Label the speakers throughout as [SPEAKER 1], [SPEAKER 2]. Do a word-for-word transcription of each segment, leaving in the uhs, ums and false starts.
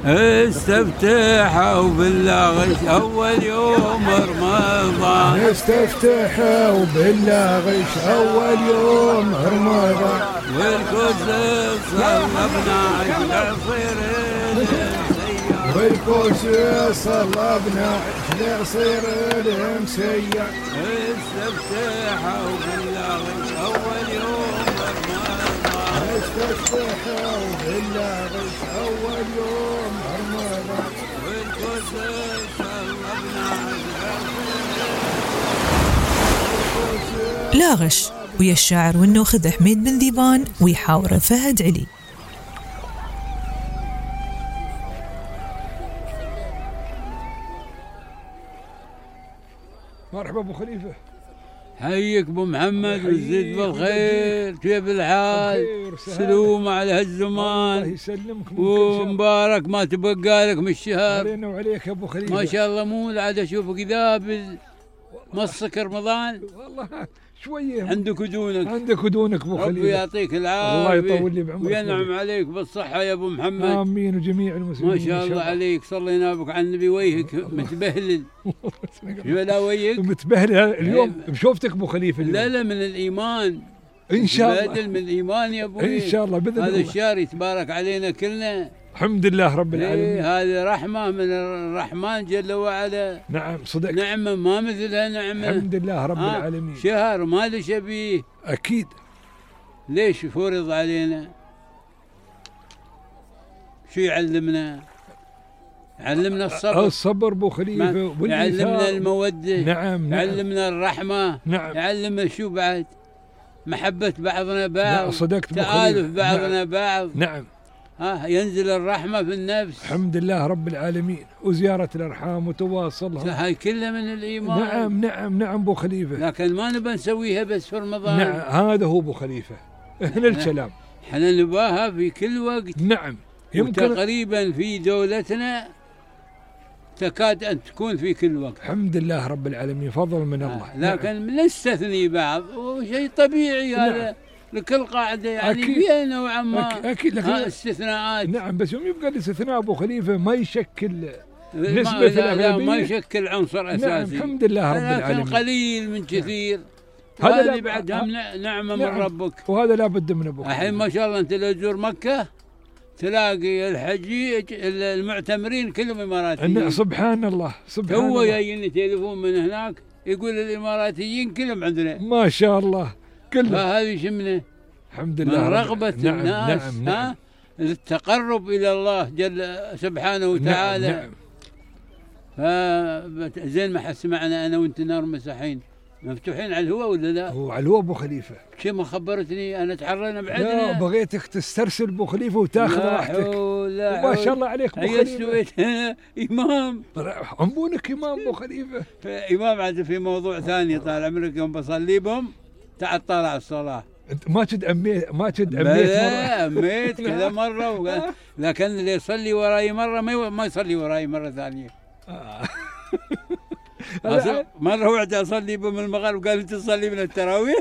[SPEAKER 1] استفتحوا بالله غش أول يوم رمضان،
[SPEAKER 2] استفتحوا بالله غش أول يوم رمضان،
[SPEAKER 1] والكوز صلبنا عشر صير
[SPEAKER 2] والكوز صلبنا عشر صير المسيا.
[SPEAKER 1] استفتحوا بالله غش أول يوم رمضان،
[SPEAKER 2] استفتحوا بالله غش أول يوم رمضان،
[SPEAKER 1] والكوز صلبنا
[SPEAKER 3] لا غش ويا الشاعر والنوخذ حميد بن ذيبان ويحاوره فهد علي.
[SPEAKER 2] مرحبا ابو خليفه.
[SPEAKER 1] حيك ابو محمد وزيد بالخير، كيف الحال؟ سلوم على هالزمان.
[SPEAKER 2] الله يسلمك
[SPEAKER 1] ومبارك ما تبقى لك من الشهر.
[SPEAKER 2] علينا وعليك يا ابو خليفه.
[SPEAKER 1] ما شاء الله مو العاده اشوفك ذا مسك رمضان.
[SPEAKER 2] والله شويه
[SPEAKER 1] عندك ودونك.
[SPEAKER 2] عندك ودونك ابو خليفه.
[SPEAKER 1] ربي يعطيك العافيه.
[SPEAKER 2] الله يطول لي بعمرك
[SPEAKER 1] وينعم عليك بالصحه يا ابو محمد.
[SPEAKER 2] امين وجميع المسلمين.
[SPEAKER 1] ما شاء الله عليك، صلينا بك على النبي. وجهك متبهلل. ولا وجهك
[SPEAKER 2] متبهلل اليوم بشوفتك ابو خليفه اليوم.
[SPEAKER 1] لا لا من الايمان
[SPEAKER 2] ان شاء الله.
[SPEAKER 1] بدل من الايمان يا ابوي
[SPEAKER 2] ان شاء الله باذن الله.
[SPEAKER 1] هذا الشهر يتبارك علينا كلنا.
[SPEAKER 2] الحمد لله رب العالمين.
[SPEAKER 1] إيه هذه رحمه من الرحمن جل وعلا.
[SPEAKER 2] نعم صدق.
[SPEAKER 1] نعمه ما مثلها نعمه.
[SPEAKER 2] الحمد لله رب العالمين.
[SPEAKER 1] شهر ما له شبيه.
[SPEAKER 2] اكيد.
[SPEAKER 1] ليش فرض علينا؟ شو يعلمنا؟ علمنا الصبر.
[SPEAKER 2] الصبر ابو خليفه
[SPEAKER 1] يعلمنا الموده.
[SPEAKER 2] نعم.
[SPEAKER 1] يعلمنا الرحمه.
[SPEAKER 2] نعم.
[SPEAKER 1] يعلمنا شو بعد؟ محبه بعضنا بعض.
[SPEAKER 2] لا صدقت ابو خليفه.
[SPEAKER 1] تآلف بعضنا نعم. بعض.
[SPEAKER 2] نعم.
[SPEAKER 1] ها ينزل الرحمه في النفس.
[SPEAKER 2] الحمد لله رب العالمين. وزياره الارحام وتواصلها.
[SPEAKER 1] هاي كلها من الايمان.
[SPEAKER 2] نعم نعم نعم ابو خليفه.
[SPEAKER 1] لكن ما نبى نسويها بس في رمضان.
[SPEAKER 2] نعم هذا هو ابو خليفه. هنا الكلام.
[SPEAKER 1] احنا نباها في كل وقت.
[SPEAKER 2] نعم.
[SPEAKER 1] يمكن تقريبا في دولتنا تكاد ان تكون في كل وقت.
[SPEAKER 2] الحمد لله رب العالمين، فضل من الله.
[SPEAKER 1] لكن نعم. نستثني بعض وشيء طبيعي هذا. نعم. لكل قاعده يعني فيها نوعا ما
[SPEAKER 2] اكيد لكن
[SPEAKER 1] استثناءات.
[SPEAKER 2] نعم بس يوم يبقى الاستثناء ابو خليفه ما يشكل نسبه
[SPEAKER 1] في الاغلبيه. ما يشكل عنصر اساسي.
[SPEAKER 2] نعم الحمد لله رب العالمين.
[SPEAKER 1] لكن قليل من كثير.
[SPEAKER 2] نعم.
[SPEAKER 1] هذا اللي بعد نعمه
[SPEAKER 2] نعم.
[SPEAKER 1] من ربك.
[SPEAKER 2] وهذا لا بد من ابو خليفه.
[SPEAKER 1] الحين ما شاء الله انت لو تزور مكه تلاقي الحجيج المعتمرين كلهم اماراتيين.
[SPEAKER 2] سبحان الله سبحان الله.
[SPEAKER 1] تو جايني تليفون من هناك يقول الاماراتيين كلهم عندنا.
[SPEAKER 2] ما شاء الله كلهم.
[SPEAKER 1] فهذه شمنه
[SPEAKER 2] الحمد لله
[SPEAKER 1] من رغبه
[SPEAKER 2] نعم
[SPEAKER 1] الناس.
[SPEAKER 2] نعم نعم.
[SPEAKER 1] ها للتقرب الى الله جل سبحانه وتعالى.
[SPEAKER 2] نعم
[SPEAKER 1] نعم. فزين ما سمعنا انا وانت نار مساحين مفتوحين على الهواء ولا لا؟
[SPEAKER 2] هو على الهواء ابو خليفه.
[SPEAKER 1] شيء ما خبرتني انا تعرينا بعدنا.
[SPEAKER 2] لا بغيتك تسترسل ابو خليفه وتاخذ راحتك.
[SPEAKER 1] لا
[SPEAKER 2] ما شاء الله عليك ابو خليفه.
[SPEAKER 1] امام
[SPEAKER 2] عمبونك امام ابو خليفه.
[SPEAKER 1] امام عاد في موضوع ثاني طال عمرك يوم بصلي بهم تعال طالع الصلاه.
[SPEAKER 2] انت ما تد اميت ما تد اميت
[SPEAKER 1] مره. لا اميت كذا مره و... لكن اللي يصلي وراي مره ما ما يصلي وراي مره ثانيه. مرة وعد أصلي بهم المغرب قال أنت تصلي من التراويح.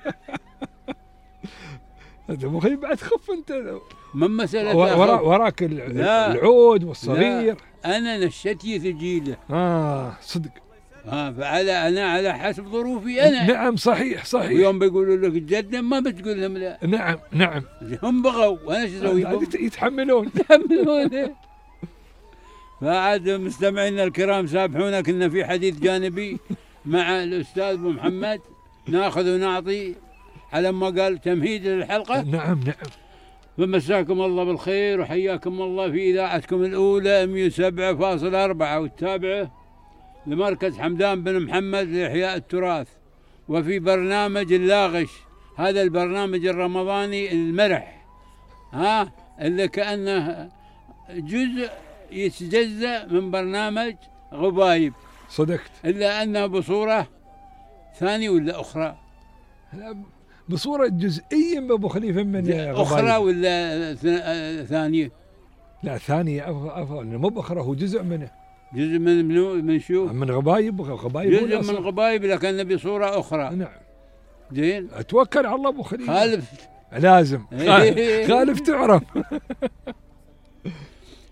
[SPEAKER 2] أنت أبو خليفه بعد خف أنت.
[SPEAKER 1] من مسألة
[SPEAKER 2] ورا وراك العود والصغير.
[SPEAKER 1] لا. أنا نشتي ثقيلة.
[SPEAKER 2] آه صدق.
[SPEAKER 1] آه فعلى أنا على حسب ظروفي أنا.
[SPEAKER 2] نعم صحيح صحيح.
[SPEAKER 1] ويوم بيقولوا لك جدا ما بتقول لهم لا.
[SPEAKER 2] نعم نعم.
[SPEAKER 1] هم بغوا وأنا شو أسوي بهم؟
[SPEAKER 2] يتحملون.
[SPEAKER 1] يتحملون. فعاد مستمعينا الكرام سامحونا كنا في حديث جانبي مع الأستاذ أبو محمد ناخذ ونعطي على ما قال تمهيد للحلقة.
[SPEAKER 2] نعم نعم.
[SPEAKER 1] فمساكم الله بالخير وحياكم الله في إذاعتكم الأولى مئة وسبعة فاصلة أربعة والتابعة لمركز حمدان بن محمد لإحياء التراث، وفي برنامج اللاغش هذا البرنامج الرمضاني المرح ها اللي كأنه جزء يتجزأ من برنامج غبايب.
[SPEAKER 2] صدقت.
[SPEAKER 1] إلا أنه بصورة ثانية ولا أخرى؟
[SPEAKER 2] لا بصورة جزئية أبو خليفة من غبايب.
[SPEAKER 1] أخرى ولا ثانية؟
[SPEAKER 2] لا ثانية أفضل. مو بأخرى هو جزء منه.
[SPEAKER 1] جزء من منو من شو؟
[SPEAKER 2] من غبايب غبايب.
[SPEAKER 1] جزء من غبايب لكن بصورة أخرى.
[SPEAKER 2] نعم.
[SPEAKER 1] زين.
[SPEAKER 2] أتوكل على الله أبو خليفة.
[SPEAKER 1] خالف.
[SPEAKER 2] لازم. خالف تعرف.
[SPEAKER 1] ف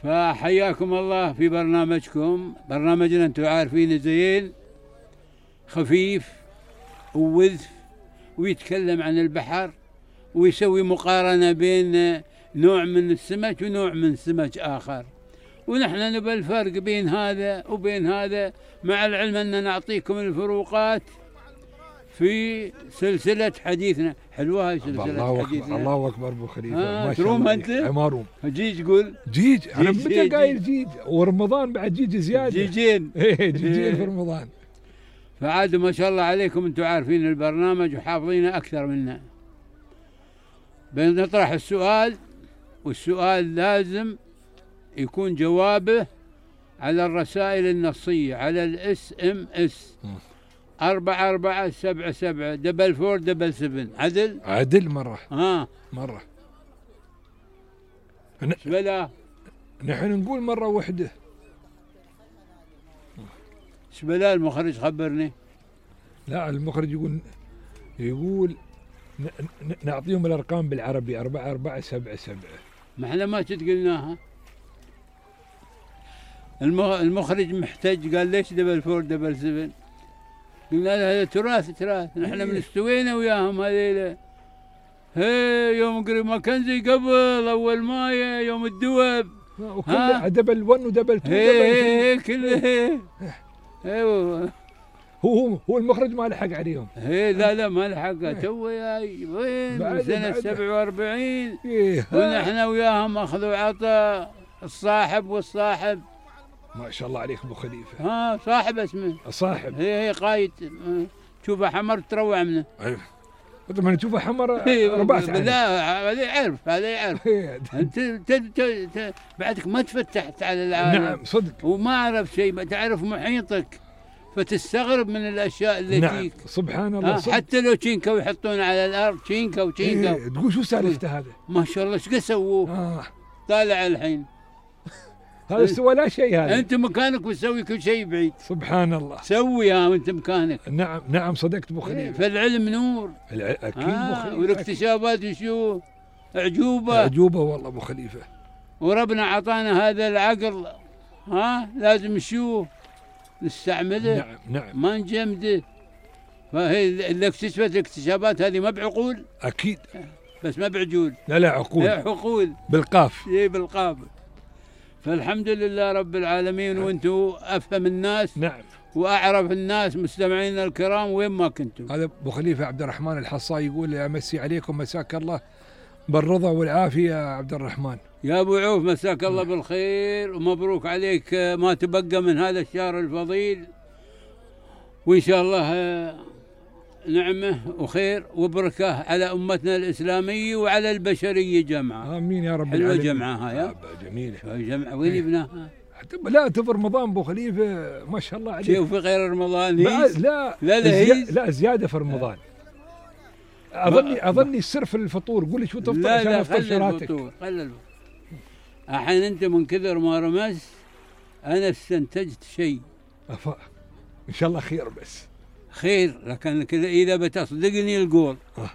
[SPEAKER 1] فحياكم الله في برنامجكم. برنامجنا انتم عارفين زين، خفيف ووذف، ويتكلم عن البحر، ويسوي مقارنة بين نوع من السمك ونوع من سمك آخر، ونحن نبى الفرق بين هذا وبين هذا، مع العلم أن نعطيكم الفروقات في سلسلة حديثنا. حلوة هاي سلسلة
[SPEAKER 2] الله
[SPEAKER 1] حديثنا.
[SPEAKER 2] أكبر الله أكبر أبو خليفة.
[SPEAKER 1] آه
[SPEAKER 2] ما شاء
[SPEAKER 1] تروم
[SPEAKER 2] الله
[SPEAKER 1] أنت؟
[SPEAKER 2] ما روم.
[SPEAKER 1] جيج قول
[SPEAKER 2] جيج. أنا
[SPEAKER 1] جيج
[SPEAKER 2] متى
[SPEAKER 1] جيج
[SPEAKER 2] قايل جيج، ورمضان بعد جيج زيادة.
[SPEAKER 1] جيجين.
[SPEAKER 2] إيه جيجين في رمضان.
[SPEAKER 1] فعاد ما شاء الله عليكم أنتم عارفين البرنامج وحافظينه أكثر منا. بنطرح السؤال، والسؤال لازم يكون جوابه على الرسائل النصية على الاس ام اس أربعة أربعة سبعة سبعة دبل فور دبل سبن. عدل
[SPEAKER 2] عدل مرة
[SPEAKER 1] ها
[SPEAKER 2] مرة.
[SPEAKER 1] شبلا
[SPEAKER 2] نحن نقول مرة واحدة.
[SPEAKER 1] شبلا المخرج خبرني.
[SPEAKER 2] لا المخرج يقول يقول نعطيهم الأرقام بالعربي أربعة أربعة سبعة سبعة.
[SPEAKER 1] ما احنا ما قلناها. المخرج محتج، قال ليش دبل فور دبل سبن؟ قلنا له هذا تراث تراث، نحن من استوينا وياهم هذيلا. هي يوم قريب ما كان زي قبل، اول مايه يوم الدوب
[SPEAKER 2] وكله دبل ون ودبل تو.
[SPEAKER 1] هي كله ايوه.
[SPEAKER 2] هو هو المخرج ما لحق عليهم.
[SPEAKER 1] هي لا لا ما لحق تو ياي وين سنه سبعة وأربعين ونحن وياهم اخذوا عطا الصاحب والصاحب.
[SPEAKER 2] ما شاء الله عليك ابو خليفه.
[SPEAKER 1] ها صاحب اسمه
[SPEAKER 2] صاحب.
[SPEAKER 1] هي هي قايد تشوفه حمر تروع منه.
[SPEAKER 2] ايوه لما تشوفه حمر ربعت عنه.
[SPEAKER 1] لا هذا يعرف هذا يعرف. انت بعدك ما تفتحت على العالم.
[SPEAKER 2] نعم صدق.
[SPEAKER 1] وما عرف شيء، تعرف محيطك فتستغرب من الاشياء اللي
[SPEAKER 2] نعم
[SPEAKER 1] فيك.
[SPEAKER 2] سبحان الله صدق.
[SPEAKER 1] حتى لو تشينكا ويحطون على الارض تشينكا وتشينكا.
[SPEAKER 2] إيه تقول شو سالفته هذا؟
[SPEAKER 1] ما شاء الله ايش قد سووه؟
[SPEAKER 2] آه.
[SPEAKER 1] طالع الحين
[SPEAKER 2] هذا سوى لا شيء. هذا
[SPEAKER 1] انت مكانك وتسوي كل شيء بعيد.
[SPEAKER 2] سبحان الله.
[SPEAKER 1] سويها وانت مكانك.
[SPEAKER 2] نعم نعم صدقت ابو خليفه.
[SPEAKER 1] فالعلم نور.
[SPEAKER 2] الع... اكيد ابو
[SPEAKER 1] آه
[SPEAKER 2] خليفه.
[SPEAKER 1] والاكتشافات شو اعجوبه.
[SPEAKER 2] اعجوبه والله ابو خليفه.
[SPEAKER 1] وربنا اعطانا هذا العقل، ها لازم شو نستعمله.
[SPEAKER 2] نعم نعم
[SPEAKER 1] ما نجمده. فهي اللي اكتشفت الاكتشافات هذه ما بعقول.
[SPEAKER 2] اكيد
[SPEAKER 1] بس ما بعجول.
[SPEAKER 2] لا لا عقول.
[SPEAKER 1] لا عقول
[SPEAKER 2] بالقاف.
[SPEAKER 1] اي بالقاف. فالحمد لله رب العالمين. وانتم افهم الناس.
[SPEAKER 2] نعم
[SPEAKER 1] واعرف الناس مستمعينا الكرام وين ما كنتم.
[SPEAKER 2] هذا ابو خليفه عبد الرحمن الحصاي يقول امسي عليكم مساك الله بالرضا والعافيه يا عبد الرحمن.
[SPEAKER 1] يا ابو عوف مساك الله بالخير ومبروك عليك ما تبقى من هذا الشهر الفضيل، وان شاء الله نعمه وخير وبركه على امتنا الاسلاميه وعلى البشريه جمعاء.
[SPEAKER 2] امين يا رب
[SPEAKER 1] حلوه
[SPEAKER 2] العالمين.
[SPEAKER 1] جمعه هاي
[SPEAKER 2] جميله.
[SPEAKER 1] جمعه وين يبناها؟
[SPEAKER 2] لا في رمضان ابو خليفه ما شاء الله عليك.
[SPEAKER 1] شوف في غير رمضان هيز؟
[SPEAKER 2] لا
[SPEAKER 1] لا لا
[SPEAKER 2] هيز لا زياده في رمضان. اظني اظني السر في الفطور. قول لي شو تفطر
[SPEAKER 1] لا
[SPEAKER 2] عشان
[SPEAKER 1] لا
[SPEAKER 2] افطر شراتك.
[SPEAKER 1] خلي الفطور. الحين انت من كثر ما رمزت انا استنتجت شيء.
[SPEAKER 2] أفا. ان شاء الله خير بس.
[SPEAKER 1] خير لكن اذا بتصدقني القول
[SPEAKER 2] أه.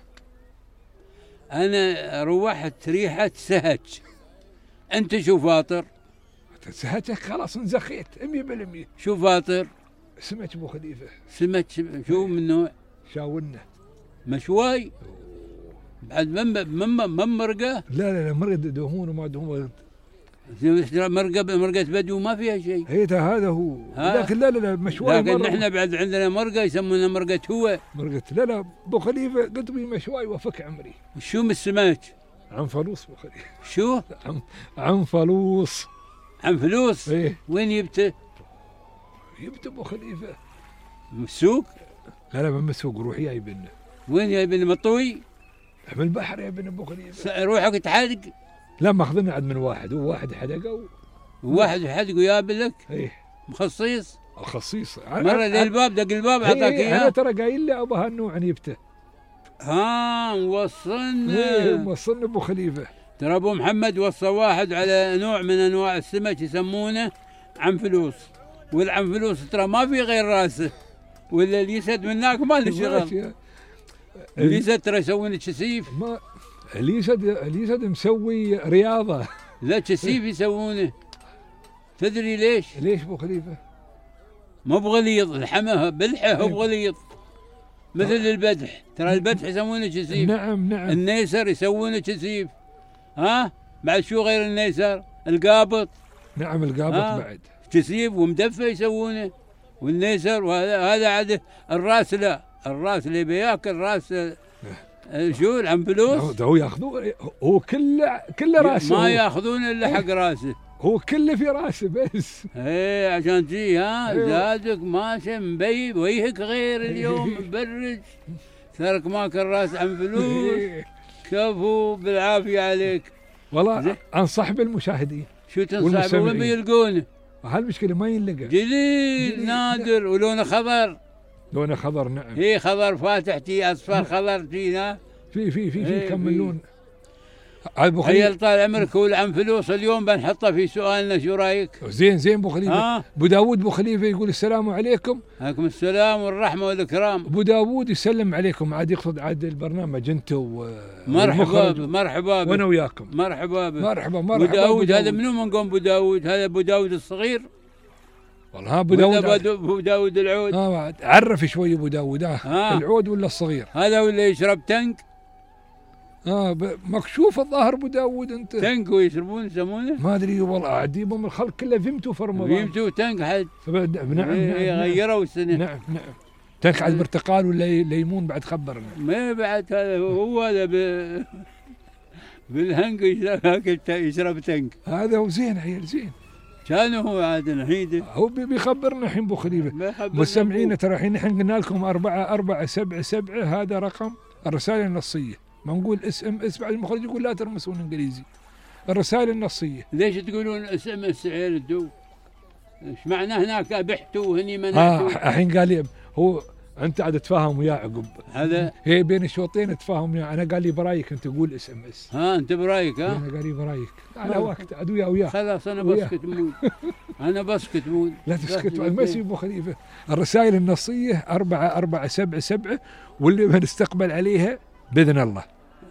[SPEAKER 1] انا روحت ريحه سهج. انت شو فاطر؟
[SPEAKER 2] سهجك خلاص انزخيت مية بالمية.
[SPEAKER 1] شو فاطر؟
[SPEAKER 2] سمك ابو خليفه.
[SPEAKER 1] سمك شو من نوع؟
[SPEAKER 2] شاولنا
[SPEAKER 1] مشواي بعد من من من مرقه؟
[SPEAKER 2] لا لا لا مرقه دهون وما دهون.
[SPEAKER 1] مرقه مرقه بدو ما فيها شيء.
[SPEAKER 2] هي هذا هو. لكن لا لا لا مشواي.
[SPEAKER 1] لكن نحن بعد عندنا مرقه يسمونها مرقه هو.
[SPEAKER 2] مرقه لا لا ابو خليفه قلت لي مشواي وفك عمري.
[SPEAKER 1] شو من السمك؟
[SPEAKER 2] عنفلوس ابو خليفه.
[SPEAKER 1] شو؟
[SPEAKER 2] عن عنفلوس.
[SPEAKER 1] عنفلوس؟
[SPEAKER 2] ايه.
[SPEAKER 1] وين جبته؟
[SPEAKER 2] جبته ابو خليفه.
[SPEAKER 1] من السوق؟
[SPEAKER 2] لا لا من السوق روحي جايبينه.
[SPEAKER 1] وين جايبينه مطوي؟
[SPEAKER 2] من البحر جايبينه ابو خليفه.
[SPEAKER 1] روحك تحدق؟
[SPEAKER 2] لا ماخذنا عاد من واحد، هو واحد حدقه و...
[SPEAKER 1] وواحد حدقه يابلك؟
[SPEAKER 2] ايه
[SPEAKER 1] مخصيص؟
[SPEAKER 2] الخصيص
[SPEAKER 1] مرة للباب دق الباب اعطاك اياه.
[SPEAKER 2] انا ترى قايل له ابو هالنوع جبته.
[SPEAKER 1] ها موصلنا.
[SPEAKER 2] ايه موصلنا ابو خليفه.
[SPEAKER 1] ترى ابو محمد وصى واحد على نوع من انواع السمك يسمونه عنفلوس، والعنفلوس ترى ما في غير راسه، ولا اللي يسد من هناك ما له شغل. اللي يسد ترى يسوون كسيف.
[SPEAKER 2] ما اللي يسد اللي يسد مسوي رياضه.
[SPEAKER 1] لا كسيف يسوونه. تدري ليش؟
[SPEAKER 2] ليش ابو خليفه؟
[SPEAKER 1] مو بغليظ، لحمه بلحه هو
[SPEAKER 2] إيه.
[SPEAKER 1] بغليظ مثل البدح. ترى البدح يسمونه كسيف.
[SPEAKER 2] نعم نعم.
[SPEAKER 1] النيسر يسوونه كسيف. ها بعد شو غير النيسر؟ القابط.
[SPEAKER 2] نعم القابط
[SPEAKER 1] آه.
[SPEAKER 2] بعد
[SPEAKER 1] كسيف ومدفى يسوونه. والنيسر، وهذا هذا عاد الراس. لا الراس اللي بياكل راس آه، شو العنفلوس.
[SPEAKER 2] هو ياخذوه، هو كله كله راسه،
[SPEAKER 1] ما
[SPEAKER 2] هو.
[SPEAKER 1] ياخذون الا حق راسه.
[SPEAKER 2] هو كله في راسه بس.
[SPEAKER 1] ايه عشان تجي ها
[SPEAKER 2] أيوة.
[SPEAKER 1] زادك ماشي مبيب وجهك غير اليوم مبرج. ترك ماكل راس عنفلوس. كفو بالعافيه عليك.
[SPEAKER 2] والله انصح بالمشاهدين.
[SPEAKER 1] شو تنصح؟
[SPEAKER 2] والمستمعين.
[SPEAKER 1] وين بيلقونه؟
[SPEAKER 2] هالمشكله ما ينلقى.
[SPEAKER 1] جديد نادر ولونه خضر.
[SPEAKER 2] لونه خضر نعم.
[SPEAKER 1] هي خضر فاتح تي اصفر خضر تينا.
[SPEAKER 2] في في في في
[SPEAKER 1] إيه
[SPEAKER 2] كم
[SPEAKER 1] في.
[SPEAKER 2] من لون. ابو خليفه
[SPEAKER 1] هي طال عمرك هو العنفلوس اليوم بنحطه في سؤالنا، شو رايك؟
[SPEAKER 2] زين زين ابو خليفه.
[SPEAKER 1] ها؟
[SPEAKER 2] ابو داود ابو خليفه يقول السلام عليكم.
[SPEAKER 1] عليكم السلام والرحمه والاكرام.
[SPEAKER 2] ابو داود يسلم عليكم، عاد يقصد عاد البرنامج انت و
[SPEAKER 1] مرحبا بك مرحبا بك
[SPEAKER 2] وانا وياكم.
[SPEAKER 1] مرحبا بك.
[SPEAKER 2] مرحبا
[SPEAKER 1] ابو
[SPEAKER 2] مرحبا.
[SPEAKER 1] داود هذا منو من قوم ابو داود؟ هذا ابو داود الصغير
[SPEAKER 2] والله ها ابو
[SPEAKER 1] ولا
[SPEAKER 2] داود.
[SPEAKER 1] ابو داود العود؟
[SPEAKER 2] ها بعد عرف شوي ابو داود. ها
[SPEAKER 1] ها.
[SPEAKER 2] العود ولا الصغير؟
[SPEAKER 1] هذا ولا يشرب تنك؟
[SPEAKER 2] ها ب- مكشوف الظاهر ابو داود انت.
[SPEAKER 1] تنك ويشربون يسمونه؟
[SPEAKER 2] ما ادري والله عاد يبهم الخلق كله فهمتوا في رمضان.
[SPEAKER 1] يمتوا تنك حد.
[SPEAKER 2] بعد- نعم
[SPEAKER 1] إيه،
[SPEAKER 2] نعم نعم.
[SPEAKER 1] غيروا السنه.
[SPEAKER 2] نعم نعم. تنك عاد برتقال ولا ي- ليمون بعد خبرنا.
[SPEAKER 1] ما بعد هذا هو هذا ب... بالهنق يشرب ياكل ت- يشرب تنك.
[SPEAKER 2] هذا هو زين عيل زين.
[SPEAKER 1] كان هو عاد نحيده.
[SPEAKER 2] هو بي- بيخبرنا الحين ابو خليفه.
[SPEAKER 1] ما يحب
[SPEAKER 2] مستمعينا ترى الحين نحن قلنا لكم أربعة أربعة سبعة سبعة، هذا رقم الرسائل النصية. ما نقول اس ام اس، بعد المخرج يقول لا ترمسون انجليزي. الرسائل النصية.
[SPEAKER 1] ليش تقولون اس ام اس عيل الدو؟ ايش معنى هناك بحتوا وهني
[SPEAKER 2] اه
[SPEAKER 1] منعتوا؟
[SPEAKER 2] الحين قال لي هو انت عاد تفاهم وياه عقب.
[SPEAKER 1] هذا
[SPEAKER 2] هي بين الشوطين تفاهم وياه. انا قال لي برايك انت قول اس ام اس.
[SPEAKER 1] ها انت برايك ها؟
[SPEAKER 2] انا قال لي برايك على
[SPEAKER 1] آه.
[SPEAKER 2] وقت عاد وياه وياه.
[SPEAKER 1] خلاص انا
[SPEAKER 2] وياه.
[SPEAKER 1] بسكت مول. انا بسكت مول.
[SPEAKER 2] لا تسكت
[SPEAKER 1] بس-
[SPEAKER 2] بعد ما يصير ابو خليفه. الرسائل النصيه أربعة أربعة سبعة سبعة، واللي بنستقبل عليها باذن الله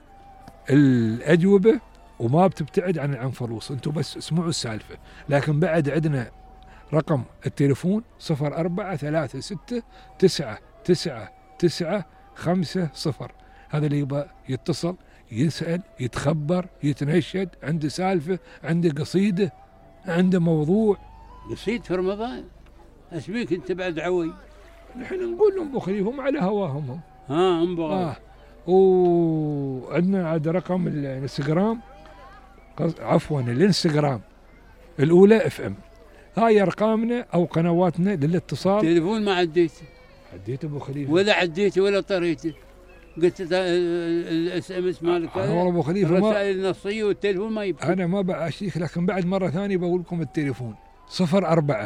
[SPEAKER 2] الاجوبه، وما بتبتعد عن العنفلوس. انتم بس اسمعوا السالفه. لكن بعد عندنا رقم التليفون صفر أربعة ثلاثة ستة تسعة تسعة تسعة خمسة صفر. هذا اللي يبغى يتصل يسأل يتخبر يتنشد، عنده سالفه، عنده قصيده، عنده موضوع.
[SPEAKER 1] قصيد في رمضان. ايش بيك انت بعد عوي؟
[SPEAKER 2] نحن نقول لهم ابو خليفه هم على هواهم هم.
[SPEAKER 1] ها انبغى.
[SPEAKER 2] اه وعندنا عاد رقم الانستغرام، قص- عفوا الانستغرام الاولى اف ام. هاي ارقامنا او قنواتنا للاتصال.
[SPEAKER 1] تليفون ما عديته
[SPEAKER 2] عديت ابو خليفه.
[SPEAKER 1] ولا عديته ولا طريته. قلت الاس ام اس مالك
[SPEAKER 2] انا
[SPEAKER 1] هذا،
[SPEAKER 2] والله ابو خليفه ما
[SPEAKER 1] الرسائل النصيه والتليفون ما يبكي.
[SPEAKER 2] انا ما بعشيك، لكن بعد مره ثانيه بقول لكم التليفون صفر أربعة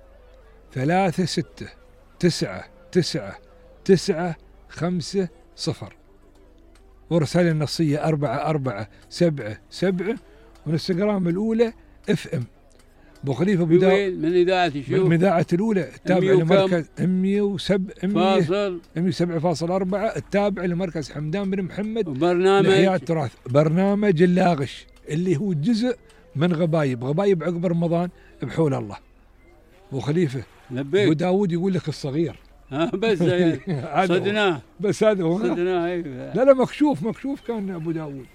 [SPEAKER 2] ثلاثة ستة تسعة تسعة تسعة خمسة صفر، ورسالة النصية أربعة أربعة سبعة سبعة، والانستغرام الأولى اف ام. ابو خليفه ابو داود
[SPEAKER 1] وين من اذاعه
[SPEAKER 2] من
[SPEAKER 1] شوف
[SPEAKER 2] اذاعه الاولى التابع
[SPEAKER 1] مية وكم؟
[SPEAKER 2] لمركز مية وسبعة
[SPEAKER 1] فاصل
[SPEAKER 2] مية وسبعة فاصلة أربعة، التابع لمركز حمدان بن محمد لإحياء
[SPEAKER 1] وبرنامج
[SPEAKER 2] التراث. برنامج اللاغش اللي هو جزء من غبايب غبايب عقب رمضان بحول الله. ابو خليفه ابو
[SPEAKER 1] لبيك.
[SPEAKER 2] داود يقول لك الصغير.
[SPEAKER 1] ها بس يعني
[SPEAKER 2] هذا هو.
[SPEAKER 1] صدناه
[SPEAKER 2] بس هذا هو.
[SPEAKER 1] صدناه أيوة.
[SPEAKER 2] لا لا مكشوف مكشوف كان ابو داود.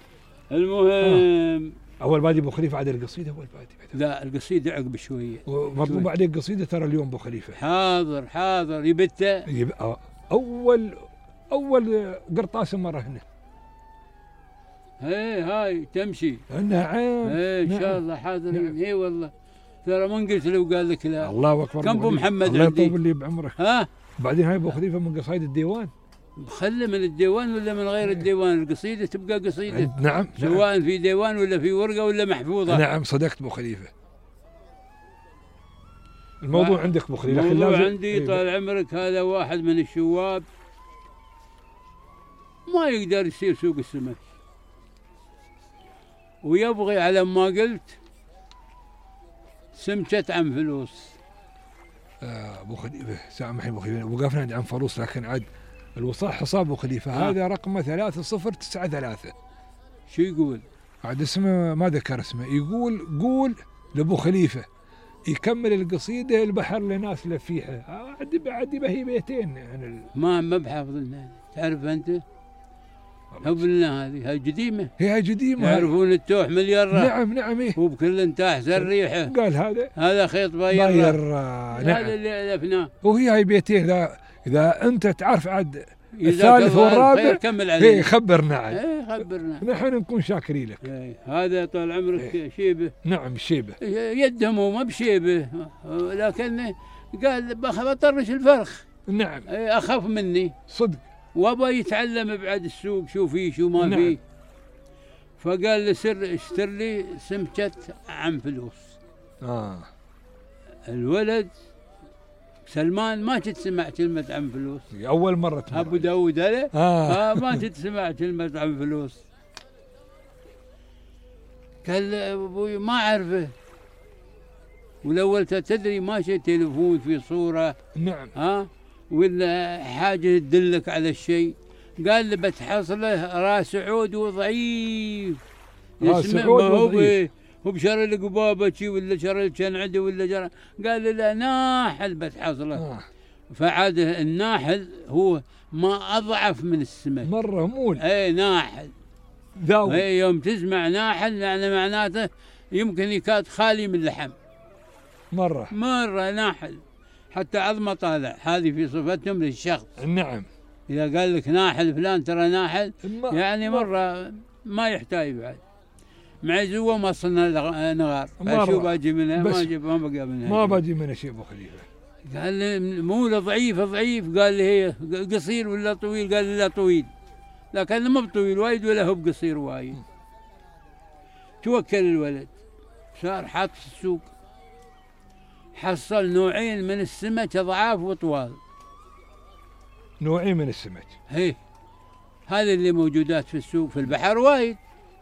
[SPEAKER 1] المهم
[SPEAKER 2] اول بادي ابو خليفه عاد القصيده اول بادي.
[SPEAKER 1] لا القصيده عقب شويه.
[SPEAKER 2] ومطلوب عليك قصيده ترى اليوم ابو خليفه.
[SPEAKER 1] حاضر حاضر يبتة.
[SPEAKER 2] يبقى اول اول قرطاسه مره هنا.
[SPEAKER 1] هي هاي تمشي.
[SPEAKER 2] نعم
[SPEAKER 1] ايه ان
[SPEAKER 2] نعم.
[SPEAKER 1] شاء الله حاضرين.
[SPEAKER 2] نعم.
[SPEAKER 1] اي والله ترى ما قلت له وقال لك لا.
[SPEAKER 2] الله اكبر.
[SPEAKER 1] كم
[SPEAKER 2] أبو
[SPEAKER 1] أبو
[SPEAKER 2] خليفة.
[SPEAKER 1] محمد
[SPEAKER 2] الله
[SPEAKER 1] عندي؟
[SPEAKER 2] يطول لي بعمرك.
[SPEAKER 1] ها
[SPEAKER 2] بعدين هاي ابو خليفه من قصايد الديوان.
[SPEAKER 1] خله من الديوان ولا من غير الديوان، القصيده تبقى قصيده
[SPEAKER 2] نعم نعم.
[SPEAKER 1] سواء في ديوان ولا في ورقه ولا محفوظه.
[SPEAKER 2] نعم صدقت ابو خليفه. الموضوع
[SPEAKER 1] ف-
[SPEAKER 2] عندك ابو خليفه. لكن
[SPEAKER 1] الموضوع
[SPEAKER 2] لازم-
[SPEAKER 1] عندي
[SPEAKER 2] إيه،
[SPEAKER 1] طال عمرك هذا واحد من الشواب ما يقدر يصير سوق السمك، ويبغي على ما قلت سمكة عن فلوس.
[SPEAKER 2] آه، ابو خليفه سامحني ابو خليفه وقفنا عند عنفلوس، لكن عاد الوصال حصاب ابو خليفه.
[SPEAKER 1] آه.
[SPEAKER 2] هذا رقمه ثلاثة صفر تسعة ثلاثة.
[SPEAKER 1] شو يقول؟
[SPEAKER 2] عاد اسمه ما ذكر اسمه. يقول قول لابو خليفه يكمل القصيدة البحر لناس لفيها عندي بعد بهي بيتين يعني.
[SPEAKER 1] ما ما بحافظ لنا، تعرف أنت هب لنا هذه هاي قديمة،
[SPEAKER 2] هي قديمة
[SPEAKER 1] يعرفون التوح مليار.
[SPEAKER 2] نعم نعم إيه.
[SPEAKER 1] وبكل تحسن ريحه.
[SPEAKER 2] قال هذا
[SPEAKER 1] هذا خيط
[SPEAKER 2] باير.
[SPEAKER 1] باير.
[SPEAKER 2] نعم.
[SPEAKER 1] هذا اللي ألفناه.
[SPEAKER 2] وهي هاي بيتين. إذا إذا أنت تعرف عاد الثالث والرابع
[SPEAKER 1] كمل عليه.
[SPEAKER 2] إيه خبرنا عاد.
[SPEAKER 1] إيه خبرنا.
[SPEAKER 2] نحن نكون شاكرين لك.
[SPEAKER 1] إيه هذا طال عمرك إيه. شيبه.
[SPEAKER 2] نعم شيبه.
[SPEAKER 1] يدهم ما بشيبه، لكن قال بطرش الفرخ.
[SPEAKER 2] نعم.
[SPEAKER 1] إيه أخف مني.
[SPEAKER 2] صدق.
[SPEAKER 1] وابا يتعلم بعد السوق شو فيه شو ما فيه. نعم. فقال لي سر اشتر لي سمكة عم فلوس.
[SPEAKER 2] آه.
[SPEAKER 1] الولد سلمان ما تسمع كلمة عم فلوس.
[SPEAKER 2] أول مرة تمر.
[SPEAKER 1] أبو داود هذا
[SPEAKER 2] آه.
[SPEAKER 1] آه ما تسمع كلمة عم فلوس. قال أبوي ما أعرفه. والأول تدري ماشي تليفون في صورة.
[SPEAKER 2] نعم.
[SPEAKER 1] ها ولا حاجة تدلك على الشيء. قال لي بتحصله راس عود وضعيف.
[SPEAKER 2] راس عود وضعيف.
[SPEAKER 1] هو بشر القبابة ولا شر الكنعدي ولا شر. قال لي لا ناحل بتحصله. آه. فعاد الناحل هو ما أضعف من السمك.
[SPEAKER 2] مرة مول.
[SPEAKER 1] اي ناحل.
[SPEAKER 2] ذاوي.
[SPEAKER 1] اي يوم تسمع ناحل يعني معناته يمكن يكاد خالي من اللحم.
[SPEAKER 2] مرة.
[SPEAKER 1] مرة ناحل. حتى عظمه طالع. هذه في صفتهم للشخص.
[SPEAKER 2] نعم.
[SPEAKER 1] إذا قال لك ناحل فلان ترى ناحل يعني مرة ما يحتاج بعد. معزوة ما صرنا نغار. شو باجي منها ما جيب ما بقى منها.
[SPEAKER 2] ما باجي منها شيء أبو خليفة.
[SPEAKER 1] قال لي مو ضعيف ضعيف. قال لي هي قصير ولا طويل؟ قال لي لا طويل، لكن ما بطويل وايد ولا هو بقصير وايد. توكل الولد صار حاط في السوق، حصل نوعين من السمك ضعاف وطوال.
[SPEAKER 2] نوعين من السمك.
[SPEAKER 1] هي هذه اللي موجودات في السوق في البحر وايد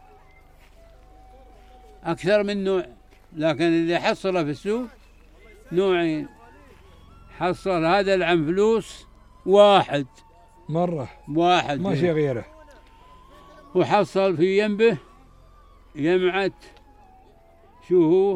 [SPEAKER 1] أكثر من نوع، لكن اللي حصله في السوق نوعين. حصل هذا العم فلوس واحد
[SPEAKER 2] مرة
[SPEAKER 1] واحد
[SPEAKER 2] ما شيء غيره.
[SPEAKER 1] وحصل في ينبه يمعت شو هو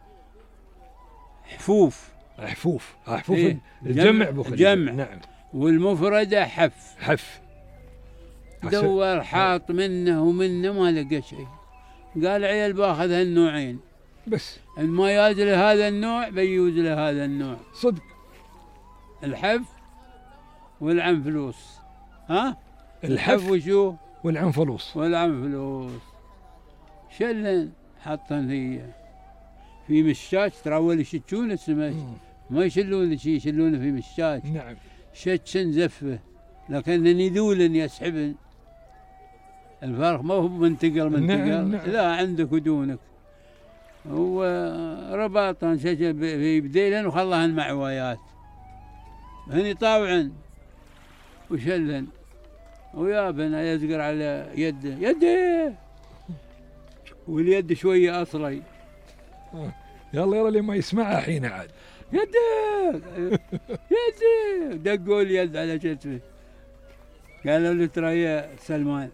[SPEAKER 1] حفوف.
[SPEAKER 2] حفوف حفوف
[SPEAKER 1] إيه؟
[SPEAKER 2] الجمع بخلي.
[SPEAKER 1] جمع.
[SPEAKER 2] نعم.
[SPEAKER 1] والمفردة حف.
[SPEAKER 2] حف.
[SPEAKER 1] دور حاط منه ومنه ما لقى شيء. قال عيال باخذ هالنوعين
[SPEAKER 2] بس.
[SPEAKER 1] إن ما ياز له هذا النوع بيوز له هذا النوع.
[SPEAKER 2] صدق.
[SPEAKER 1] الحف والعم فلوس. ها
[SPEAKER 2] الحف
[SPEAKER 1] وشو
[SPEAKER 2] والعم فلوس.
[SPEAKER 1] والعم فلوس شلن حطن هي في مشاش. ترى اول يشتون السمك ما يشلون شيء، يشلونه في مشاش.
[SPEAKER 2] نعم.
[SPEAKER 1] شتشن زفه لكن يذول يسحبن. الفرق ما هو منتقل منتقل.
[SPEAKER 2] نعم. نعم.
[SPEAKER 1] لا عندك ودونك. هو رباطا شجر في بديلن وخلاهن معوايات. هني طاوعن وشلن ويابن يزقر على يده يده واليد شويه اصلي.
[SPEAKER 2] يلا يلا اللي ما يسمعها حين عاد.
[SPEAKER 1] يده يده دقوا اليد على كتفه. قالوا له ترى يا سلمان.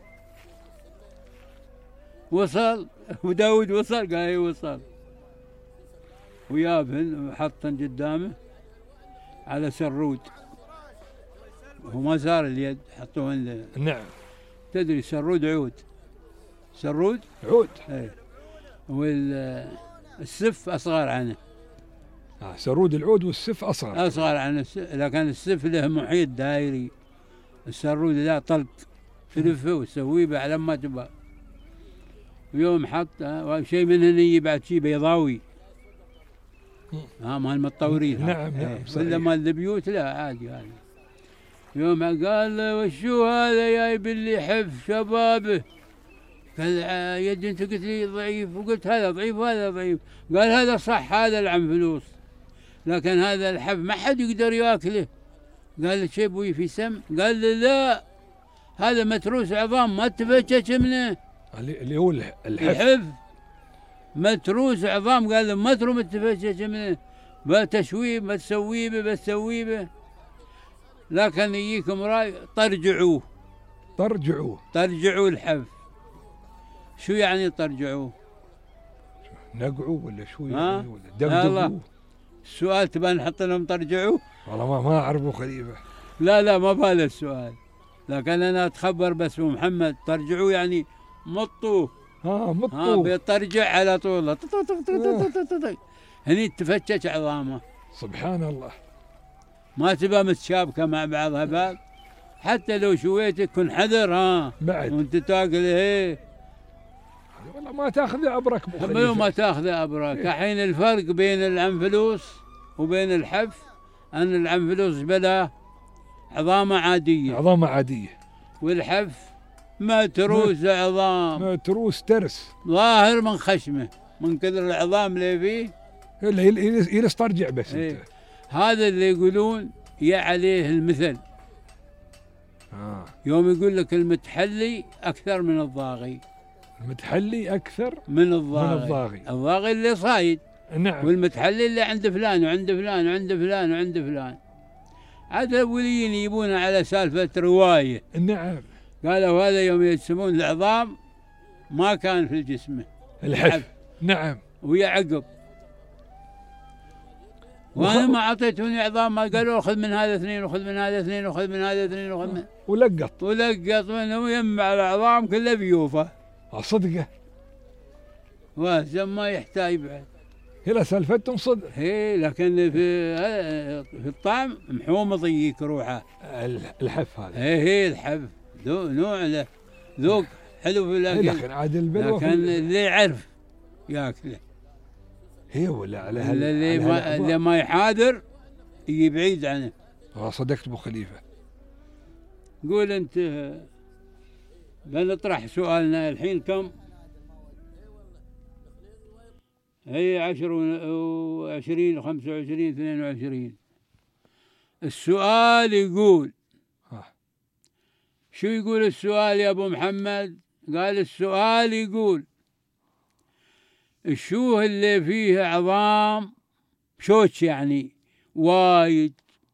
[SPEAKER 1] وصل وداود وصل. قال اي وصل. ويابن وحطن قدامه على سرود. هو ما صار اليد حطوهن.
[SPEAKER 2] نعم.
[SPEAKER 1] تدري سرود عود. سرود
[SPEAKER 2] عود.
[SPEAKER 1] اي. والسف اصغر عنه.
[SPEAKER 2] آه سرود العود والسف اصغر.
[SPEAKER 1] اصغر عن السف، لكن السف له محيط دائري. السرود له طلق تلفه وتسويه على ما تبغى. ويوم حط شيء من هني بعد شيء بيضاوي. ها مال متطورين.
[SPEAKER 2] نعم نعم.
[SPEAKER 1] ولا مال البيوت لا عادي هذا. يوم قال له وشو هذا جايب لي حف شبابه؟ قال يد انت قلت لي ضعيف وقلت هذا ضعيف وهذا ضعيف. قال هذا صح هذا العم فلوس، لكن هذا الحف ما حد يقدر ياكله. قال له شيء ابوي في سم؟ قال له لا هذا متروس عظام ما تفكك منه.
[SPEAKER 2] اللي هو الحف.
[SPEAKER 1] الحف متروس عظام. قال له مترو متفكك منه بتشويب بتسويبه بتسويبه. لكن يجيكم راي طرجعوه.
[SPEAKER 2] طرجعوه.
[SPEAKER 1] طرجعوا الحف. شو يعني طرجعوه؟
[SPEAKER 2] نقعوا ولا شو
[SPEAKER 1] يعني؟
[SPEAKER 2] ولا دقدقوا؟
[SPEAKER 1] السؤال تبى نحط لهم ترجعوا؟
[SPEAKER 2] والله ما ما أعرف أبو خليفة.
[SPEAKER 1] لا لا ما بهذا السؤال، لكن أنا أتخبر بس محمد ترجعوا يعني مطوا.
[SPEAKER 2] ها
[SPEAKER 1] ها
[SPEAKER 2] مطوا.
[SPEAKER 1] بترجع على طول هني تفكك عظامه.
[SPEAKER 2] سبحان الله.
[SPEAKER 1] ما تبى متشابكة مع بعضها بعض، حتى لو شويت كن حذر ها
[SPEAKER 2] بعد
[SPEAKER 1] وانت تاكل. ايه
[SPEAKER 2] والله ما تاخذ أبرك أبو
[SPEAKER 1] منو
[SPEAKER 2] خليفة.
[SPEAKER 1] ما تاخذ ابرك. الحين الفرق بين العنفلوس وبين الحف ان العنفلوس بلا عظامه عاديه،
[SPEAKER 2] عظامة عادية،
[SPEAKER 1] والحف متروس عظام،
[SPEAKER 2] ما تروس ترس،
[SPEAKER 1] ظاهر من خشمه من كثر العظام اللي فيه.
[SPEAKER 2] إلا يلس يلس ترجع بس
[SPEAKER 1] إيه.
[SPEAKER 2] أنت.
[SPEAKER 1] هذا اللي يقولون يا عليه المثل،
[SPEAKER 2] آه.
[SPEAKER 1] يوم يقول لك المتحلي اكثر من الضاغي،
[SPEAKER 2] متحلي أكثر
[SPEAKER 1] من الضاغي
[SPEAKER 2] من الضاغي.
[SPEAKER 1] الضاغي اللي صايد،
[SPEAKER 2] نعم.
[SPEAKER 1] والمتحلي اللي عند فلان وعند فلان وعند فلان وعند فلان. عاد الأوليين يبون على سالفة رواية.
[SPEAKER 2] نعم.
[SPEAKER 1] قالوا هذا يوم يجسمون العظام ما كان في الجسم
[SPEAKER 2] الحف. نعم.
[SPEAKER 1] ويا عقب، وانا ما اعطيتوني عظام، ما قالوا خذ من هذا اثنين وخذ من هذا اثنين وخذ من هذا اثنين وخذ من
[SPEAKER 2] ولقط
[SPEAKER 1] ولقط منهم يجمع العظام كلها بيوفه.
[SPEAKER 2] صدقه.
[SPEAKER 1] وهذا ما يحتاج بعد.
[SPEAKER 2] هلا سالفتهم صدق.
[SPEAKER 1] هي لكن في في الطعم محومض يجيك روحه.
[SPEAKER 2] الحف هذا.
[SPEAKER 1] هي هي الحف ذو نوع له ذوق حلو في الاكل،
[SPEAKER 2] لكن عاد البلوى
[SPEAKER 1] لكن اللي يعرف ياكله.
[SPEAKER 2] هي ولا على
[SPEAKER 1] هل اللي ما اللي ما يحاذر يجي بعيد عنه.
[SPEAKER 2] صدقت ابو خليفه.
[SPEAKER 1] قول انت. بنطرح سؤالنا الحين كم؟ هي عشر وعشرين وخمسة وعشرين اثنين وعشرين. السؤال يقول
[SPEAKER 2] ها.
[SPEAKER 1] شو يقول السؤال يا ابو محمد؟ قال السؤال يقول الشوه اللي فيه عظام شوش يعني وايد،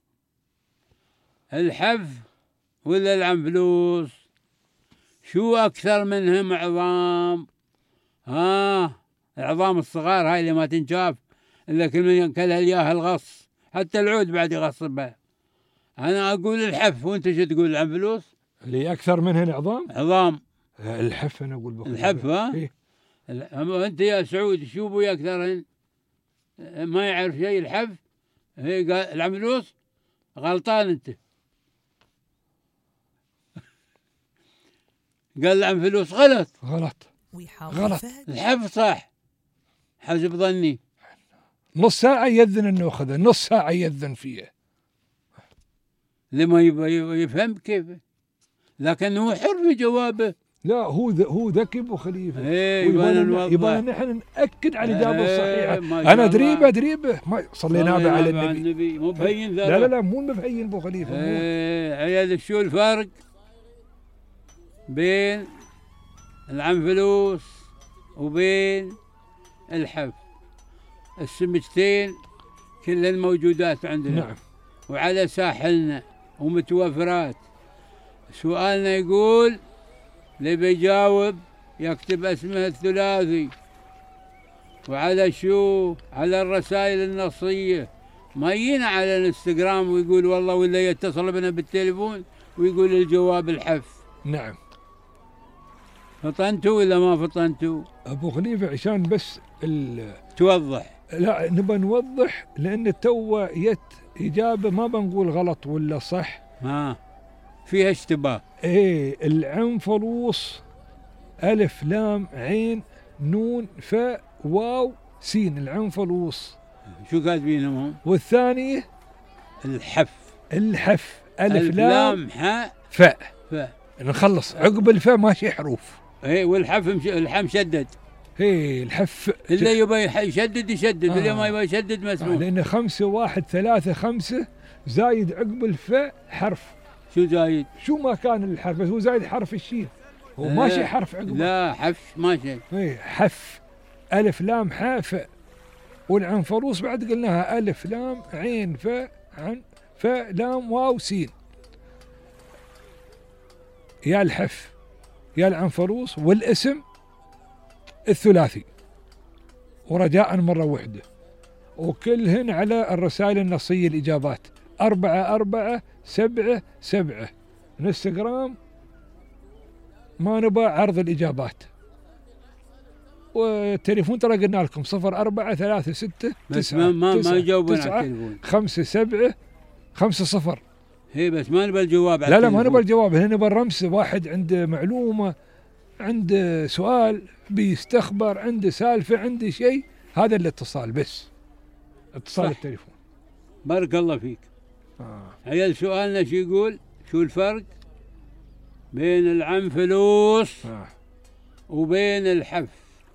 [SPEAKER 1] الحف ولا العنفلوس؟ شو أكثر منهم عظام؟ ها العظام الصغار هاي اللي ما تنشاف إلا كل من ينكلها الياه الغص، حتى العود بعد يغص بها. أنا أقول الحف، وأنت شو تقول العنفلوس؟
[SPEAKER 2] اللي أكثر منها العظام؟
[SPEAKER 1] عظام
[SPEAKER 2] الحف. أنا أقول بخليفة.
[SPEAKER 1] الحف. ها
[SPEAKER 2] إيه؟
[SPEAKER 1] أنت يا سعود شو بو أكثرهن؟ ما يعرف شيء الحف. هي قال العنفلوس. غلطان أنت. قال العنفلوس غلط.
[SPEAKER 2] غلط.
[SPEAKER 3] غلط.
[SPEAKER 1] الحف صح حسب ظني.
[SPEAKER 2] نص ساعة يذن انه اخذه، نص ساعة يذن فيه.
[SPEAKER 1] لما يبغى يفهم كيف، لكن هو حر في جوابه.
[SPEAKER 2] لا هو هو ذكي ابو خليفه.
[SPEAKER 1] ايه يبغى
[SPEAKER 2] يبغى نحن ناكد على الاجابه
[SPEAKER 1] ايه
[SPEAKER 2] الصحيحه. انا دريبه دريبه ما صلينا به على النبي.
[SPEAKER 1] النبي مو مبين.
[SPEAKER 2] لا لا لا مو مبين ابو خليفه.
[SPEAKER 1] ايه عيال شو الفرق بين العنفلوس وبين الحف؟ السمكتين كلهن موجودات عندنا.
[SPEAKER 2] نعم.
[SPEAKER 1] وعلى ساحلنا ومتوفرات. سؤالنا يقول اللي بيجاوب يكتب اسمه الثلاثي، وعلى شو؟ على الرسائل النصية، ما يجينا على الانستغرام ويقول والله ولا يتصل بنا بالتليفون ويقول الجواب الحف.
[SPEAKER 2] نعم.
[SPEAKER 1] فطنتوا ولا ما فطنتوا؟
[SPEAKER 2] ابو خليفه عشان بس
[SPEAKER 1] توضح.
[SPEAKER 2] لا نبى نوضح لان تو يت اجابه ما بنقول غلط ولا صح.
[SPEAKER 1] ها فيها اشتباه.
[SPEAKER 2] ايه العنفلوس الف لام عين نون فاء واو سين. العنفلوس.
[SPEAKER 1] شو كاتبينهم هم؟
[SPEAKER 2] والثاني
[SPEAKER 1] الحف.
[SPEAKER 2] الحف الف,
[SPEAKER 1] ألف لام حاء
[SPEAKER 2] فاء.
[SPEAKER 1] فاء.
[SPEAKER 2] نخلص عقب الفاء ماشي حروف.
[SPEAKER 1] ايه والحف مش... الحم شدد.
[SPEAKER 2] ايه الحف
[SPEAKER 1] اللي يبغى يشدد يشدد. آه. اللي ما يبغى يشدد مسموح.
[SPEAKER 2] آه لأن خمسة واحد ثلاثة خمسة زايد عقب الفاء حرف.
[SPEAKER 1] شو زايد؟
[SPEAKER 2] شو ما كان الحرف بس هو زايد حرف الشين. هو
[SPEAKER 1] آه.
[SPEAKER 2] ماشي حرف عقبه.
[SPEAKER 1] لا حف ماشي.
[SPEAKER 2] ايه حف ألف لام حاء فاء. والعنفلوس بعد قلناها ألف لام عين فاء عن فاء لام واو سين. يا الحف يا العنفلوس والاسم الثلاثي ورجاء مرة واحدة. وكلهن على الرسائل النصية الإجابات أربعة أربعة سبعة سبعة. انستغرام ما نبى عرض الإجابات. والتليفون ترى قلنا لكم صفر أربعة ثلاثة ستة
[SPEAKER 1] بس ما ما, ما يجاوبون على التليفون.
[SPEAKER 2] خمسة سبعة خمسة صفر.
[SPEAKER 1] هي بس ما نبى الجواب على
[SPEAKER 2] لا لا ما نبى الجواب، هنا نبى الرمز. واحد عنده معلومة، عنده سؤال بيستخبر، عنده سالفة، عنده شيء، هذا الاتصال بس، اتصال صح. التليفون.
[SPEAKER 1] بارك الله فيك.
[SPEAKER 2] آه.
[SPEAKER 1] عيال سؤالنا شو يقول؟ شو الفرق بين العنفلوس
[SPEAKER 2] آه.
[SPEAKER 1] وبين الحف؟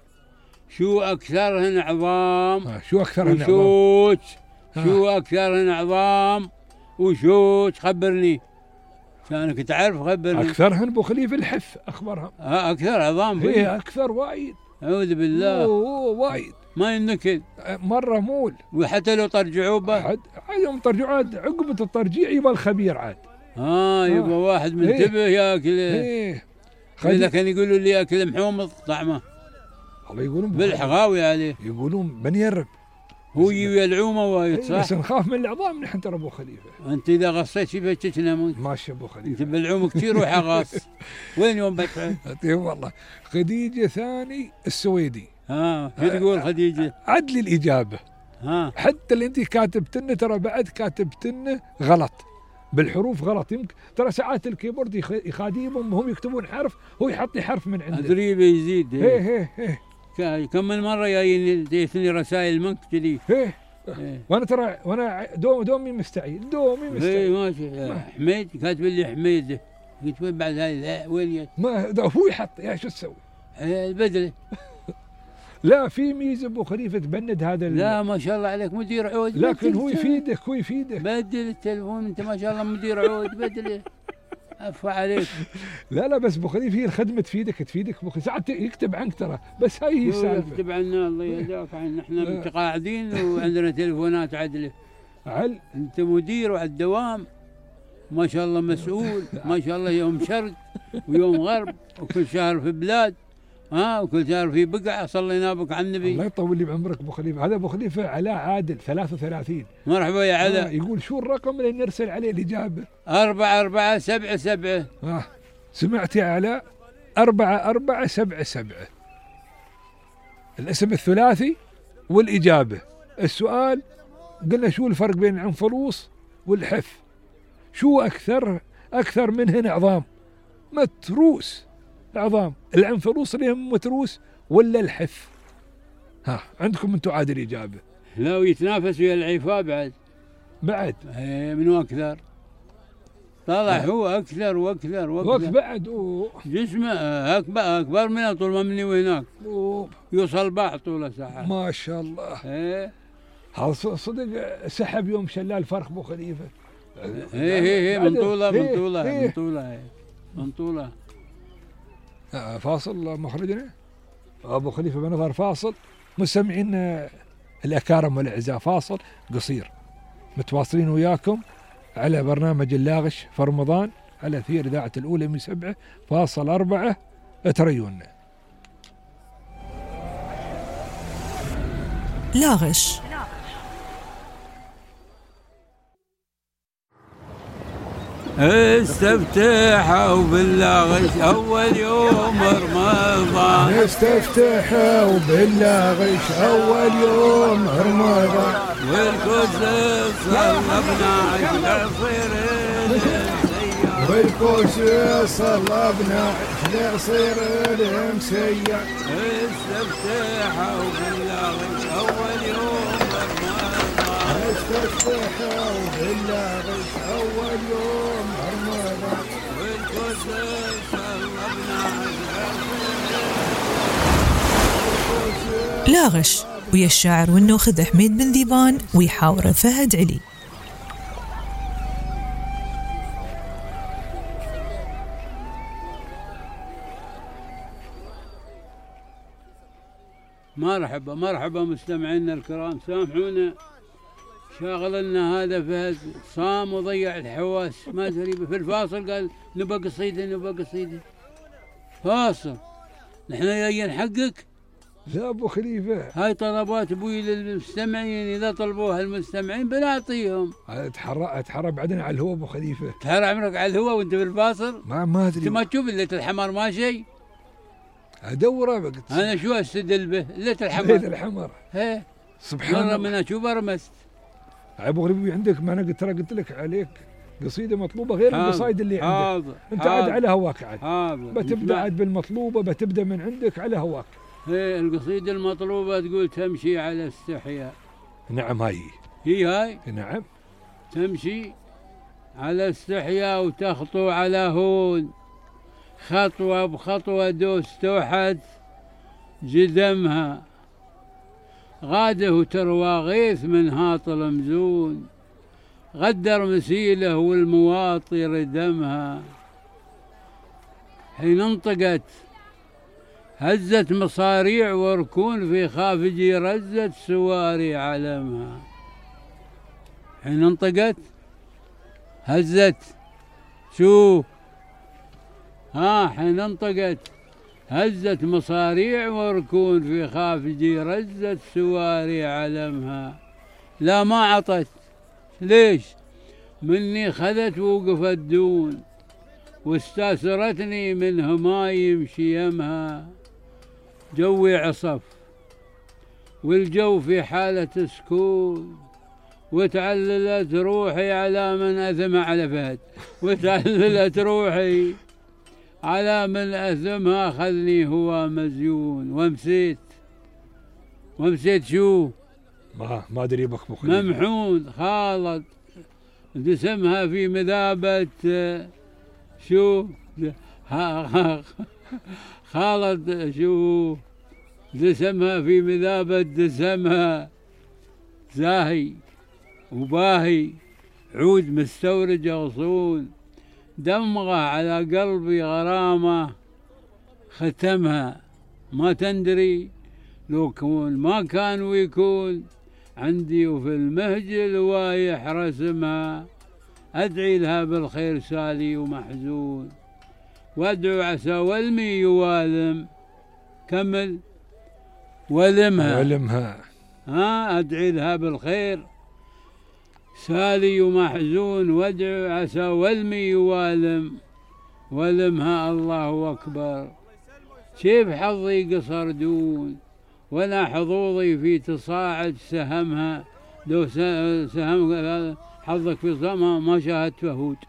[SPEAKER 1] شو أكثرهن عظام؟
[SPEAKER 2] آه. شو أكثرهن عظام؟
[SPEAKER 1] وشوش آه. شو أكثرهن عظام وشوش؟ خبرني كانك تعرف، خبرني.
[SPEAKER 2] أكثرهن أبو خليفة الحف أخبرها.
[SPEAKER 1] آه أكثر عظام.
[SPEAKER 2] هي أكثر وايد.
[SPEAKER 1] أعوذ بالله.
[SPEAKER 2] أوه وايد.
[SPEAKER 1] ما ينكد
[SPEAKER 2] مرة مول.
[SPEAKER 1] وحتى لو طرجعوه به
[SPEAKER 2] عاد يوم طرجعوا عاد عقبة الترجيع يبغى الخبير عاد.
[SPEAKER 1] اه يبغى آه. واحد منتبه إيه. ياكل.
[SPEAKER 2] ايه
[SPEAKER 1] إذا كان يقولوا لي ياكل محومض طعمه.
[SPEAKER 2] والله يقولون
[SPEAKER 1] بالحغاوي عليه.
[SPEAKER 2] يقولون بنيرب.
[SPEAKER 1] هو يوي العومة وايد صح.
[SPEAKER 2] بس نخاف من العظام نحن ترى ابو خليفة.
[SPEAKER 1] انت اذا غصيت شي فتشنا منك.
[SPEAKER 2] ماشي ابو خليفة.
[SPEAKER 1] انت بالعوم كثير روح غاص. وين يوم بتعب؟
[SPEAKER 2] اي والله. خديجة ثاني السويدي.
[SPEAKER 1] ها شو تقول خديجة؟
[SPEAKER 2] عدل الإجابة.
[SPEAKER 1] ها
[SPEAKER 2] حتى اللي انت كاتبتنه ترى بعد كاتبتنه غلط بالحروف غلط. يمكن ترى ساعات الكيبورد يخاديمهم هم يكتبون حرف هو يحط لي حرف من عنده.
[SPEAKER 1] تدريبه يزيد.
[SPEAKER 2] ايه ايه ايه.
[SPEAKER 1] كم من مرة جايتني رسائل منك كذي.
[SPEAKER 2] ايه وانا ترى وانا دوم دومي مستعيل دومي مستعيل.
[SPEAKER 1] ايه ماشي. حميد كاتب لي حميد. قلت وين بعد هاي وين يا
[SPEAKER 2] ما هو يحط يا شو تسوي؟
[SPEAKER 1] البدله.
[SPEAKER 2] لا في ميزه ابو خليفه تبند هذا.
[SPEAKER 1] لا ما شاء الله عليك مدير عود.
[SPEAKER 2] لكن هو يفيدك هو يفيدك.
[SPEAKER 1] بدل التلفون انت ما شاء الله مدير عود بدله. عفوا عليك.
[SPEAKER 2] لا لا بس ابو خليفه هي الخدمه تفيدك تفيدك ابو خليفه. ساعات يكتب عنك ترى بس هاي هي السالفه.
[SPEAKER 1] يكتب عنا الله يهداك. نحن قاعدين وعندنا تلفونات عدله.
[SPEAKER 2] عل
[SPEAKER 1] انت مدير وعلى الدوام ما شاء الله مسؤول ما شاء الله. يوم شرق ويوم غرب وكل شهر في بلاد. ها وكل شهر في بقعة صلينا بك على النبي.
[SPEAKER 2] الله يطول لي بعمرك ابو خليفه. هذا ابو خليفه علاء عادل ثلاثة وثلاثين.
[SPEAKER 1] مرحبا يا علاء.
[SPEAKER 2] آه يقول شو الرقم اللي نرسل عليه الاجابه؟
[SPEAKER 1] أربعة أربعة سبعة سبعة.
[SPEAKER 2] اه سمعت يا علاء؟ أربعة أربعة سبعة سبعة. الاسم الثلاثي والاجابه. السؤال قلنا شو الفرق بين العنفلوس والحف؟ شو اكثر اكثر منهن عظام؟ متروس عظام. العنفلوس لهم متروس ولا الحف؟ ها عندكم انتم عاد الاجابه.
[SPEAKER 1] لا ويتنافسوا يا العفاء بعد
[SPEAKER 2] بعد
[SPEAKER 1] ايه منو اكثر؟ طلع هو اكثر واكثر
[SPEAKER 2] واكثر بعد. أوه.
[SPEAKER 1] جسمه اكبر اكبر منه طول ما مني وهناك.
[SPEAKER 2] أوه.
[SPEAKER 1] يوصل بعض طول ساعه
[SPEAKER 2] ما شاء الله.
[SPEAKER 1] ايه
[SPEAKER 2] هذا صدق سحب يوم شلال فرخ ابو خليفه.
[SPEAKER 1] ايه ايه ايه من طوله من طوله من طوله من طوله.
[SPEAKER 2] آه فاصل مخرجنا ابو خليفه بنظهر فاصل. مستمعين الاكارم والاعزاء فاصل قصير متواصلين وياكم على برنامج اللاغش في رمضان على اثير اذاعه الاولى من سبعة فاصل أربعة. تريونا
[SPEAKER 3] لاغش.
[SPEAKER 1] استفتحوا باللاغش اول يوم رمضان.
[SPEAKER 2] استفتحوا باللاغش اول يوم رمضان.
[SPEAKER 1] والكوس صلبنا عشر صير
[SPEAKER 2] والكوس صلبنا عشر صير المسيع.
[SPEAKER 1] استفتحوا باللاغش اول يوم رمضان.
[SPEAKER 2] استفتحوا باللاغش اول يوم رمضان.
[SPEAKER 1] والكوس صلبنا عشر.
[SPEAKER 3] لاغش ويا الشاعر والنوخذ حميد بن ذيبان ويحاوره فهد علي.
[SPEAKER 1] مرحبا مرحبا مستمعينا الكرام. سامحونا شاغل لنا هذا فهد صام وضيع الحواس ما ادري. في الفاصل قال نبى قصيده نبى قصيده. فاصل نحن جايين حقك
[SPEAKER 2] لا ابو خليفه
[SPEAKER 1] هاي طلبات ابوي للمستمعين، اذا طلبوها المستمعين بنعطيهم.
[SPEAKER 2] اتحرى اتحرى بعدين على الهواء ابو خليفه.
[SPEAKER 1] تحرى عمرك على الهواء وانت بالباصر؟
[SPEAKER 2] ما ما ادري.
[SPEAKER 1] انت ما تشوف الا الحمار ماشي؟
[SPEAKER 2] ادوره بقت.
[SPEAKER 1] انا شو استدل به؟ الا الحمار.
[SPEAKER 2] ليت الحمر.
[SPEAKER 1] ايه
[SPEAKER 2] سبحان
[SPEAKER 1] مرة
[SPEAKER 2] الله.
[SPEAKER 1] من اشوف رمست.
[SPEAKER 2] ابو غريب عندك، ما انا قلت ترى قلت لك عليك قصيده مطلوبه غير القصايد اللي عندك.
[SPEAKER 1] حاضر
[SPEAKER 2] انت
[SPEAKER 1] حاضر
[SPEAKER 2] عاد على هواك عاد.
[SPEAKER 1] حاضر.
[SPEAKER 2] بتبدا عاد بالمطلوبه، بتبدا من عندك على هواك.
[SPEAKER 1] ايه القصيدة المطلوبة تقول تمشي على استحياء.
[SPEAKER 2] نعم هاي
[SPEAKER 1] هي هاي؟
[SPEAKER 2] نعم.
[SPEAKER 1] تمشي على استحياء وتخطو على هون، خطوة بخطوة دوس توحد جدمها، غاده وتروى غيث من هاطل مزون، غدر مسيله والمواطي ردمها. حين انطقت هزت مصاريع وركون في خافجي رزت سواري علمها. حين انطقت هزت شو ها حين انطقت هزت مصاريع وركون في خافجي رزت سواري علمها. لا ما عطت ليش؟ مني خذت وقفت دون، واستأثرتني من همايم شيمها. جوي عصف والجو في حالة سكون، وتعللت روحي على من أثم على فهد، وتعللت روحي على من أثمها خذني هو مزيون. ومسيت ومسيت شو؟
[SPEAKER 2] ما ما ادري بك بخلي.
[SPEAKER 1] ممحون خالط دسمها في مذابة شو خالط شو دسمها في مذابة دسمها زاهي وباهي عود مستورج غصون، دمغه على قلبي غرامة ختمها. ما تندري لو كون ما كان ويكون عندي وفي المهجل وايح رسمها. أدعي لها بالخير سالي ومحزون، وادعو عسى ولمي يوالم. كمل ولمها
[SPEAKER 2] ولمها.
[SPEAKER 1] ها أدعي لها بالخير سالي ومحزون، وادعو عسى ولمي يوالم. ولمها الله أكبر. كيف حظي قصر دون، ولا حظوظي في تصاعد سهمها. لو سهم حظك في صمها ما شاهدت فهود.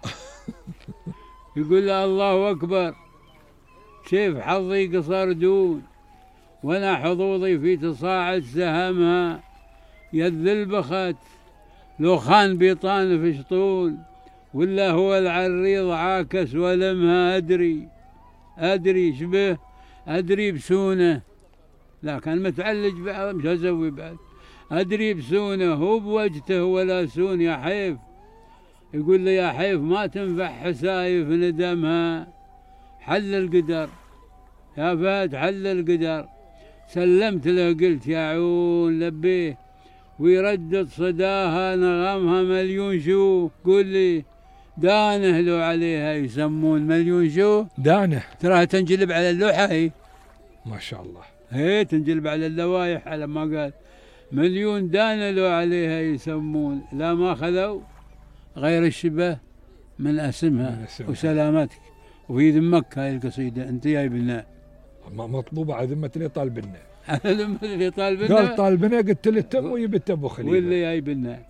[SPEAKER 1] يقول له الله أكبر. كيف حظي قصر دون، ولا حظوظي في تصاعد سهمها. يد البخت لو خان بيطان في شطون، ولا هو العريض عاكس ولمها. أدري أدري شبه أدري بسونه، لا كان متعلج بعد مش أسوي بعد. أدري بسونه هو بوجته ولا سون يا حيف. يقول لي يا حيف ما تنفع حسايف ندمها. حل القدر يا فهد حل القدر. سلمت له قلت يا عون لبيه، ويردد صداها نغمها مليون شو. قول لي دانه لو عليها يسمون مليون شو.
[SPEAKER 2] دانه
[SPEAKER 1] تراها تنجلب على اللوحة هي
[SPEAKER 2] ما شاء الله.
[SPEAKER 1] هي تنجلب على اللوايح على ما قال مليون دانه لو عليها يسمون. لا ما خذوا غير الشبه من اسمها, من اسمها. وسلامتك. وفي ذمك هاي القصيدة انت جايب لنا
[SPEAKER 2] مطلوبة على ذمة اللي طالبنا.
[SPEAKER 1] على ذمة اللي طالبنا.
[SPEAKER 2] قال طالبنا قلت له تم ويبت ابو خليفة.
[SPEAKER 1] واللي جايب لنا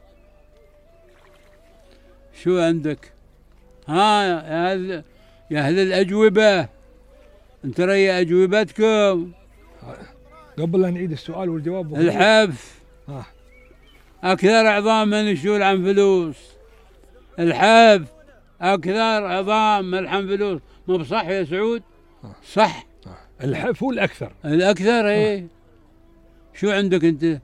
[SPEAKER 1] شو عندك؟ ها يا اهل يا اهل الاجوبة، انت ري اجوبتكم
[SPEAKER 2] قبل لا نعيد السؤال والجواب.
[SPEAKER 1] الحف
[SPEAKER 2] ها
[SPEAKER 1] اكثر عظام من يشول عن فلوس. الحف اكثر عظام ملحم فلوس. مو بصح يا سعود؟ صح.
[SPEAKER 2] الحف هو الاكثر.
[SPEAKER 1] الاكثر ايه. شو عندك انت؟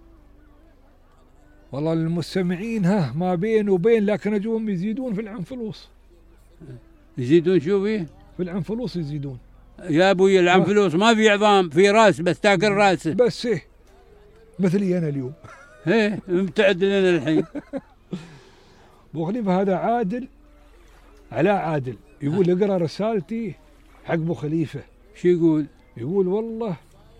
[SPEAKER 2] والله المستمعين ها ما بين وبين، لكن اجوهم يزيدون في العنفلوس.
[SPEAKER 1] يزيدون شو فيه؟
[SPEAKER 2] في العنفلوس يزيدون
[SPEAKER 1] يا ابوي. العنفلوس ما في عظام، في راس بس تاكل راسه
[SPEAKER 2] بس. ايه مثلي انا اليوم.
[SPEAKER 1] ايه مبتعد لنا الحين.
[SPEAKER 2] ابو خليفه هذا عادل علاء عادل يقول اقرا رسالتي حق ابو خليفه.
[SPEAKER 1] شو يقول؟
[SPEAKER 2] يقول والله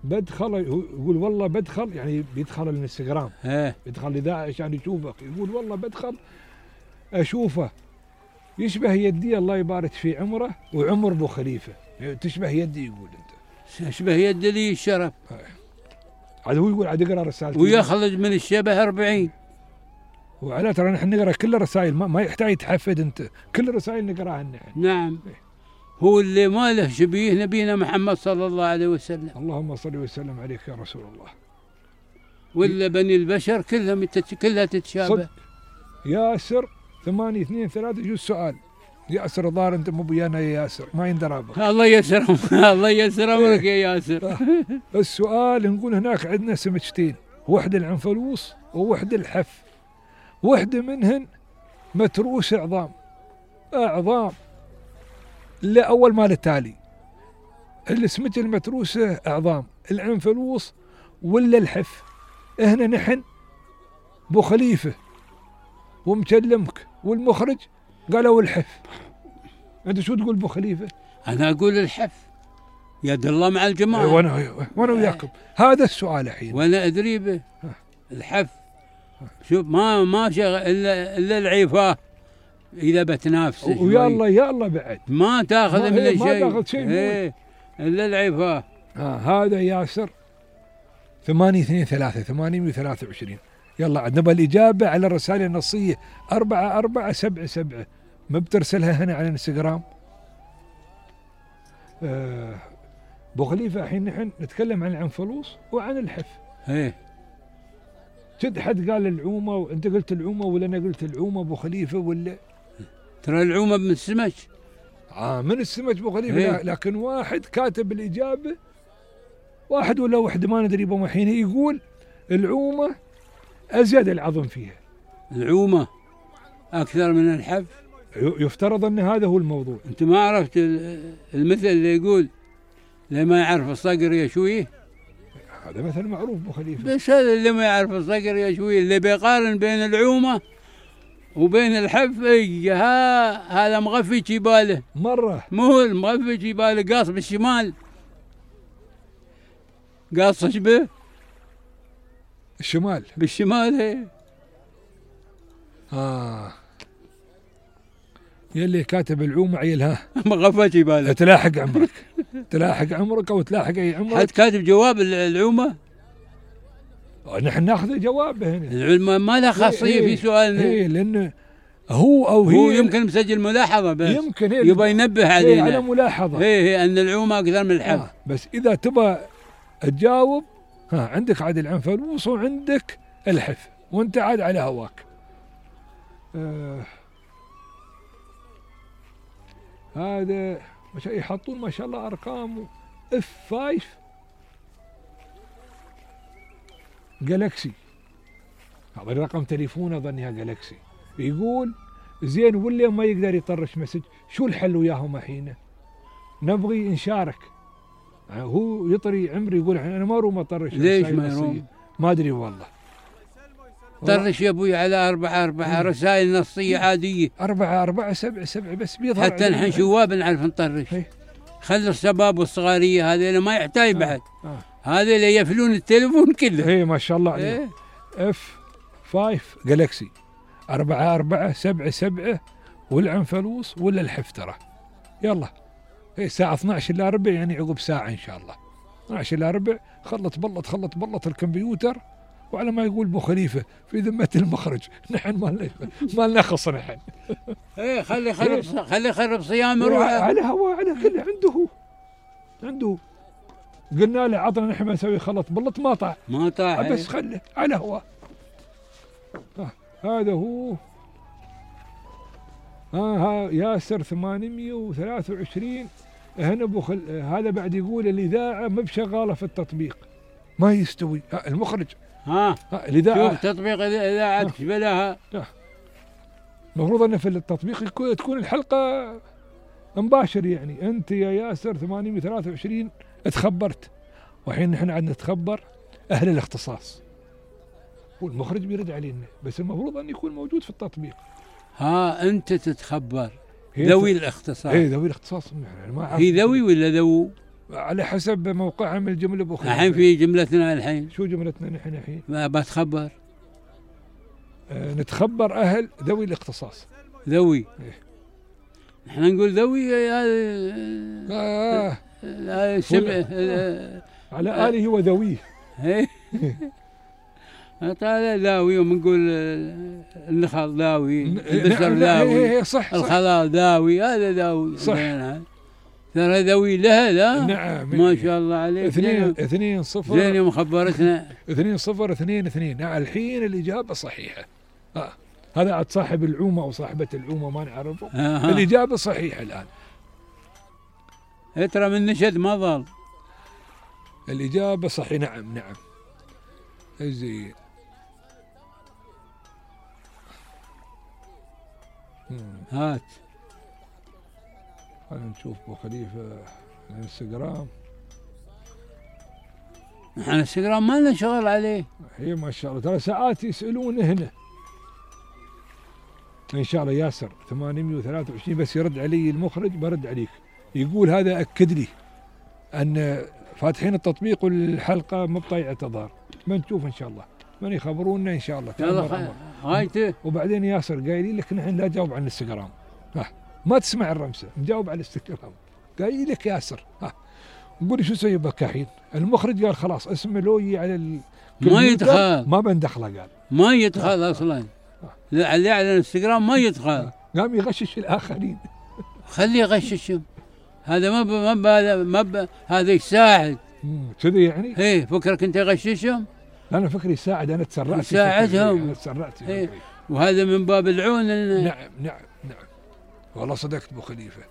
[SPEAKER 2] بدخل يقول والله بدخل يعني بيدخل الانستغرام،
[SPEAKER 1] ايه
[SPEAKER 2] يدخل الاذاعه عشان يشوفك، يقول والله بدخل اشوفه يشبه يدي الله يبارك في عمره وعمر ابو خليفه، تشبه يدي يقول انت
[SPEAKER 1] اشبه يد لي الشرف.
[SPEAKER 2] عاد هو يقول عاد اقرا رسالتي
[SPEAKER 1] ويخرج من الشبه أربعين.
[SPEAKER 2] وعلى ترى نحن نقرا كل الرسائل، ما, ما يحتاج يتحفد انت، كل الرسائل نقراها نحن.
[SPEAKER 1] نعم. هو اللي ما له شبيه نبينا محمد صلى الله عليه وسلم.
[SPEAKER 2] اللهم صل وسلم عليك يا رسول الله.
[SPEAKER 1] ولا بني البشر كلهم تت... كلها تتشابه.
[SPEAKER 2] صدق. ياسر ثمانية اثنين ثلاثة يجوز سؤال. ياسر الظاهر انت مو بيانا يا ياسر، ما يندرى بك.
[SPEAKER 1] الله يسر الله يسر امرك يا ياسر.
[SPEAKER 2] السؤال نقول هناك عندنا سمكتين، وحده العنفلوس ووحده الحف، وحده منهن متروس عظام اعظام لا اول مال التالي، السمك المتروسه عظام، العنفلوس ولا الحف. هنا نحن بو خليفه ومكلمك والمخرج قالوا الحف، انت شو تقول بو خليفه؟
[SPEAKER 1] انا اقول الحف، يد الله مع الجماعه.
[SPEAKER 2] وانا وانا وياكم. هذا السؤال الحين
[SPEAKER 1] وانا ادري به. الحف شوف ما ما شغل الا الا العفاه اذا بتنافس
[SPEAKER 2] ويا الله يا الله بعد
[SPEAKER 1] ما تاخذ من
[SPEAKER 2] شيء،
[SPEAKER 1] شيء،
[SPEAKER 2] ما تاخذ شيء
[SPEAKER 1] ايه الا العفاه.
[SPEAKER 2] آه هذا ياسر ثمانية اثنين ثلاثة ثمانية وثلاثة وعشرين. يلا عاد نبى الإجابة على الرسائل النصية أربعة أربعة سبعة سبعة، ما بترسلها هنا على الانستغرام. آه أبو خليفة الحين نحن نتكلم عن العنفلوس وعن الحف.
[SPEAKER 1] ايه
[SPEAKER 2] جد حد قال العومة وأنت قلت العومة ولا أنا قلت العومة أبو خليفة ولا؟
[SPEAKER 1] ترى العومة من السمك.
[SPEAKER 2] آه من السمك أبو خليفة.
[SPEAKER 1] إيه؟
[SPEAKER 2] لكن واحد كاتب الإجابة، واحد ولا وحده ما ندري بهم الحين، يقول العومة أزيد العظم فيها.
[SPEAKER 1] العومة أكثر من الحف.
[SPEAKER 2] يفترض أن هذا هو الموضوع.
[SPEAKER 1] أنت ما عرفت المثل اللي يقول لما يعرف الصقر يشويه؟
[SPEAKER 2] هذا مثل معروف أبو خليفة.
[SPEAKER 1] بس هذا اللي ما يعرف الصقر يشويه، اللي بيقارن بين العومة وبين الحف إيه ها هذا مغفي جباله
[SPEAKER 2] مرة.
[SPEAKER 1] مو المغفي جباله قاص بالشمال، قاص به
[SPEAKER 2] الشمال
[SPEAKER 1] بالشمال. هي
[SPEAKER 2] آه يلي كاتب العومة عيلها
[SPEAKER 1] مغفى جباله
[SPEAKER 2] تلاحق عمرك تلاحق عمرك أو تلاحق أي عمرك.
[SPEAKER 1] حد كاتب جواب العومة؟
[SPEAKER 2] نحن ناخذ جواب هنا.
[SPEAKER 1] العلماء ما لها خاصية في سؤالنا.
[SPEAKER 2] إيه لأنه هو أو هي
[SPEAKER 1] هو يمكن مسجل ملاحظة بس
[SPEAKER 2] يمكن
[SPEAKER 1] يبغى ينبه علينا.
[SPEAKER 2] إيه على ملاحظة.
[SPEAKER 1] إيه هي أن العومة أكثر من الحف.
[SPEAKER 2] آه بس إذا تبى تجاوب ها عندك عاد العنفلوس وعندك الحف وأنت عاد على هواك. آه هذا مش يحطون ما شاء الله أرقام اف خمسة جالكسي، هذا رقم تليفونه أظنها جالكسي. يقول زين ولا ما يقدر يطرش مسج، شو الحل وياهم الحين؟ نبغي نشارك. هو يطري عمري يقول أنا ما روم أطرش.
[SPEAKER 1] ليش ما يروم؟
[SPEAKER 2] ما أدري والله.
[SPEAKER 1] طرش يا أبوي على أربعة أربعة رسائل نصية عادية.
[SPEAKER 2] أربعة أربعة سبعة سبعة بس بيظهر
[SPEAKER 1] حتى نحن شواب نعرف نطرش. خلي الشباب والصغارية هذول ما يحتاج بعد.
[SPEAKER 2] آه. آه.
[SPEAKER 1] هذول اللي يفلون التليفون كله.
[SPEAKER 2] اي ما شاء الله عليه.
[SPEAKER 1] إيه؟
[SPEAKER 2] اف خمسة جالكسي أربعة أربعة سبعة سبعة والعنفلوس ولا الحفترة. يلا هي الساعة اثنعش إلا ربع يعني عقب ساعة إن شاء الله. اثنعش إلا ربع خلط بلط خلط بلط الكمبيوتر، وعلى ما يقول أبو خليفة في ذمة المخرج نحن ما لنا ما لنا خص نحن.
[SPEAKER 1] ايه خلي يخرب خلي يخرب صيام روحه
[SPEAKER 2] على هوا على كله عنده عنده. قلنا له عطنا نحن نسوي خلط بلط ما طاع
[SPEAKER 1] ما طاع
[SPEAKER 2] بس خله على هوا. آه هذا هو. آه ها ياسر ثمانمئة وثلاثة وعشرين. هنا ابو خل... هذا بعد يقول الاذاعه ما بشغاله في التطبيق ما يستوي. آه المخرج
[SPEAKER 1] ها
[SPEAKER 2] آه الاذاعه
[SPEAKER 1] شوف تطبيق الاذاعه تشبلها.
[SPEAKER 2] المفروض ان في التطبيق يكون تكون الحلقه مباشر، يعني انت يا ياسر ثمانمئة وثلاثة وعشرين تخبرت، والحين نحن عاد نتخبر اهل الاختصاص والمخرج بيرد علينا، بس المفروض ان يكون موجود في التطبيق.
[SPEAKER 1] ها انت تتخبر ذوي الاختصاص.
[SPEAKER 2] اي ذوي الاختصاص.
[SPEAKER 1] هي ذوي ولا ذو؟
[SPEAKER 2] على حسب موقعها من الجمله ابو خليفه.
[SPEAKER 1] الحين في جملتنا الحين
[SPEAKER 2] شو جملتنا نحن الحين؟
[SPEAKER 1] ما بتخبر
[SPEAKER 2] آه نتخبر اهل ذوي الاختصاص.
[SPEAKER 1] ذوي
[SPEAKER 2] إيه.
[SPEAKER 1] نحن نقول ذوي
[SPEAKER 2] آه
[SPEAKER 1] هذا شبه
[SPEAKER 2] على آله وذويه.
[SPEAKER 1] ايه طال ذاوي ومنقول النخل ذاوي البسر ذاوي
[SPEAKER 2] صح
[SPEAKER 1] الخضار ذاوي هذا ذاوي
[SPEAKER 2] صح
[SPEAKER 1] ترى ذوي لها لا
[SPEAKER 2] نعم
[SPEAKER 1] ما شاء الله عليك.
[SPEAKER 2] اثنين اثنين صفر
[SPEAKER 1] زين يوم خبرتنا
[SPEAKER 2] اثنين صفر اثنين اثنين. نعم الحين الإجابة صحيحة. آه. هذا عاد صاحب العومة أو صاحبة العومة ما نعرفه. آه. الإجابة صحيحة الآن.
[SPEAKER 1] ترى من نشد ما ضل.
[SPEAKER 2] الإجابة صحيحة. نعم نعم زين.
[SPEAKER 1] هات
[SPEAKER 2] خلينا نشوف ابو خليفه الانستغرام.
[SPEAKER 1] نحن الانستغرام ما لنا شغل عليه.
[SPEAKER 2] هي ما شاء الله ترى ساعات يسالون هنا ان شاء الله. ياسر ثمانمئة وثلاثة وعشرين بس يرد علي المخرج برد عليك. يقول هذا اكد لي ان فاتحين التطبيق والحلقه مو بطايعه تظهر. ما نشوف ان شاء الله من يخبرونا ان شاء الله.
[SPEAKER 1] يلا غايته.
[SPEAKER 2] وبعدين ياسر قايلين لك نحن لا جاوب عن الانستغرام. ها ما تسمع الرمسه مجاوب على الانستغرام. قايل لك ياسر. ها نقول شو سوي بك الحين؟ المخرج قال خلاص اسمه لوي على ال...
[SPEAKER 1] ما يدخل
[SPEAKER 2] ما بندخله قال
[SPEAKER 1] ما يدخل اصلا اللي على الانستغرام ما يدخل.
[SPEAKER 2] قام يغشش الاخرين.
[SPEAKER 1] خليه يغششهم. هذا ما ب... ما ب... هذا ما ب... هذا يساعد
[SPEAKER 2] كذا يعني.
[SPEAKER 1] ايه فكرك انت يغششهم.
[SPEAKER 2] أنا فكري يساعد. أنا تسرعت
[SPEAKER 1] يساعدهم.
[SPEAKER 2] أنا تسرعت
[SPEAKER 1] إيه. وهذا من باب العون.
[SPEAKER 2] نعم نعم نعم والله صدقت أبو خليفة.